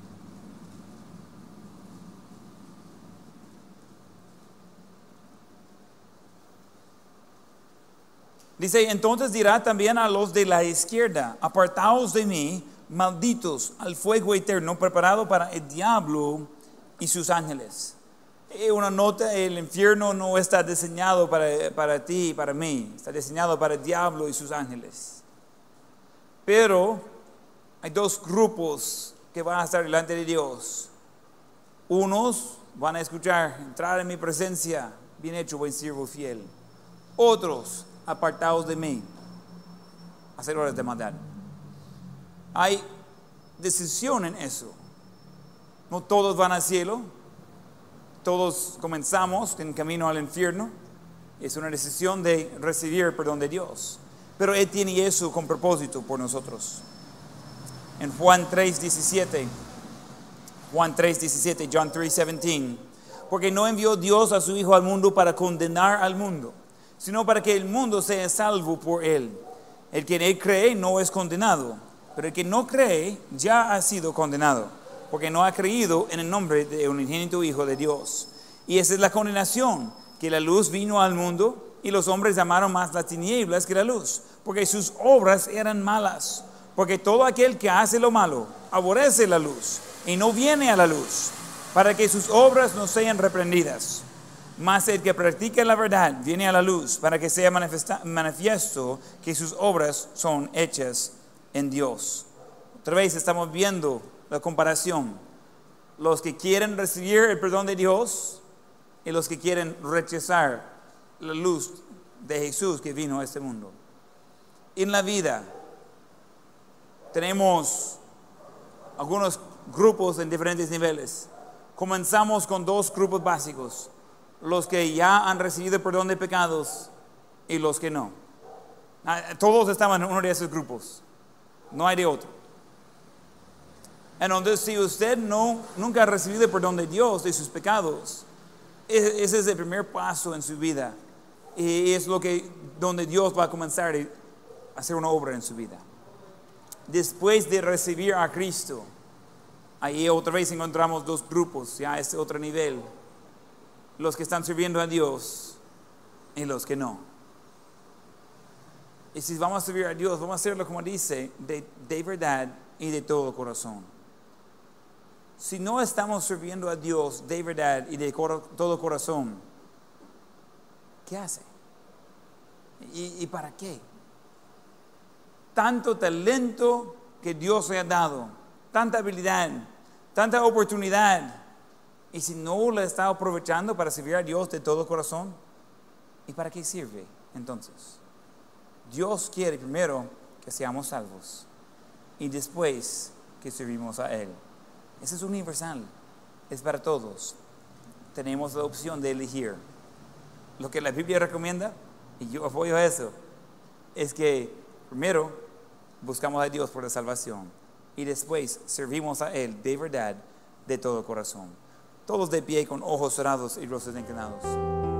Dice, entonces dirá también a los de la izquierda, apartaos de mí, malditos, al fuego eterno preparado para el diablo y sus ángeles. Una nota, el infierno no está diseñado para ti y para mí, está diseñado para el diablo y sus ángeles. Pero hay dos grupos que van a estar delante de Dios. Unos van a escuchar, entrar en mi presencia, bien hecho, buen siervo fiel. Otros, apartaos de mí, hacer horas de maldad. Hay decisión en eso. No todos van al cielo, todos comenzamos en camino al infierno. Es una decisión de recibir el perdón de Dios, pero Él tiene eso con propósito por nosotros. En Juan 3:17, John 3:17, porque no envió Dios a su Hijo al mundo para condenar al mundo, sino para que el mundo sea salvo por Él. El que en Él cree no es condenado, pero el que no cree ya ha sido condenado, porque no ha creído en el nombre de un unigénito Hijo de Dios. Y esa es la condenación, que la luz vino al mundo y los hombres amaron más las tinieblas que la luz, porque sus obras eran malas. Porque todo aquel que hace lo malo aborrece la luz y no viene a la luz, para que sus obras no sean reprendidas. Mas el que practica la verdad viene a la luz, para que sea manifiesto que sus obras son hechas en Dios. Otra vez estamos viendo la comparación. Los que quieren recibir el perdón de Dios y los que quieren rechazar la luz de Jesús que vino a este mundo. En la vida tenemos algunos grupos en diferentes niveles. Comenzamos con dos grupos básicos: los que ya han recibido el perdón de pecados y los que no. Todos estaban en uno de esos grupos, no hay de otro. Entonces, si usted nunca ha recibido el perdón de Dios de sus pecados, ese es el primer paso en su vida, y es donde Dios va a comenzar a hacer una obra en su vida. Después de recibir a Cristo, ahí otra vez encontramos dos grupos, ya es otro nivel: los que están sirviendo a Dios y los que no. Y si vamos a servir a Dios, vamos a hacerlo como dice, de verdad y de todo corazón. Si no estamos sirviendo a Dios de verdad y de todo corazón, ¿qué hace? ¿Y para qué? Tanto talento que Dios le ha dado, tanta habilidad, tanta oportunidad, y si no la está aprovechando para servir a Dios de todo corazón, ¿y para qué sirve entonces? Dios quiere primero que seamos salvos y después que servimos a Él. Eso es universal, es para todos. Tenemos la opción de elegir. Lo que la Biblia recomienda, y yo apoyo eso, es que primero buscamos a Dios por la salvación y después servimos a Él de verdad, de todo corazón. Todos de pie con ojos cerrados y rostros inclinados.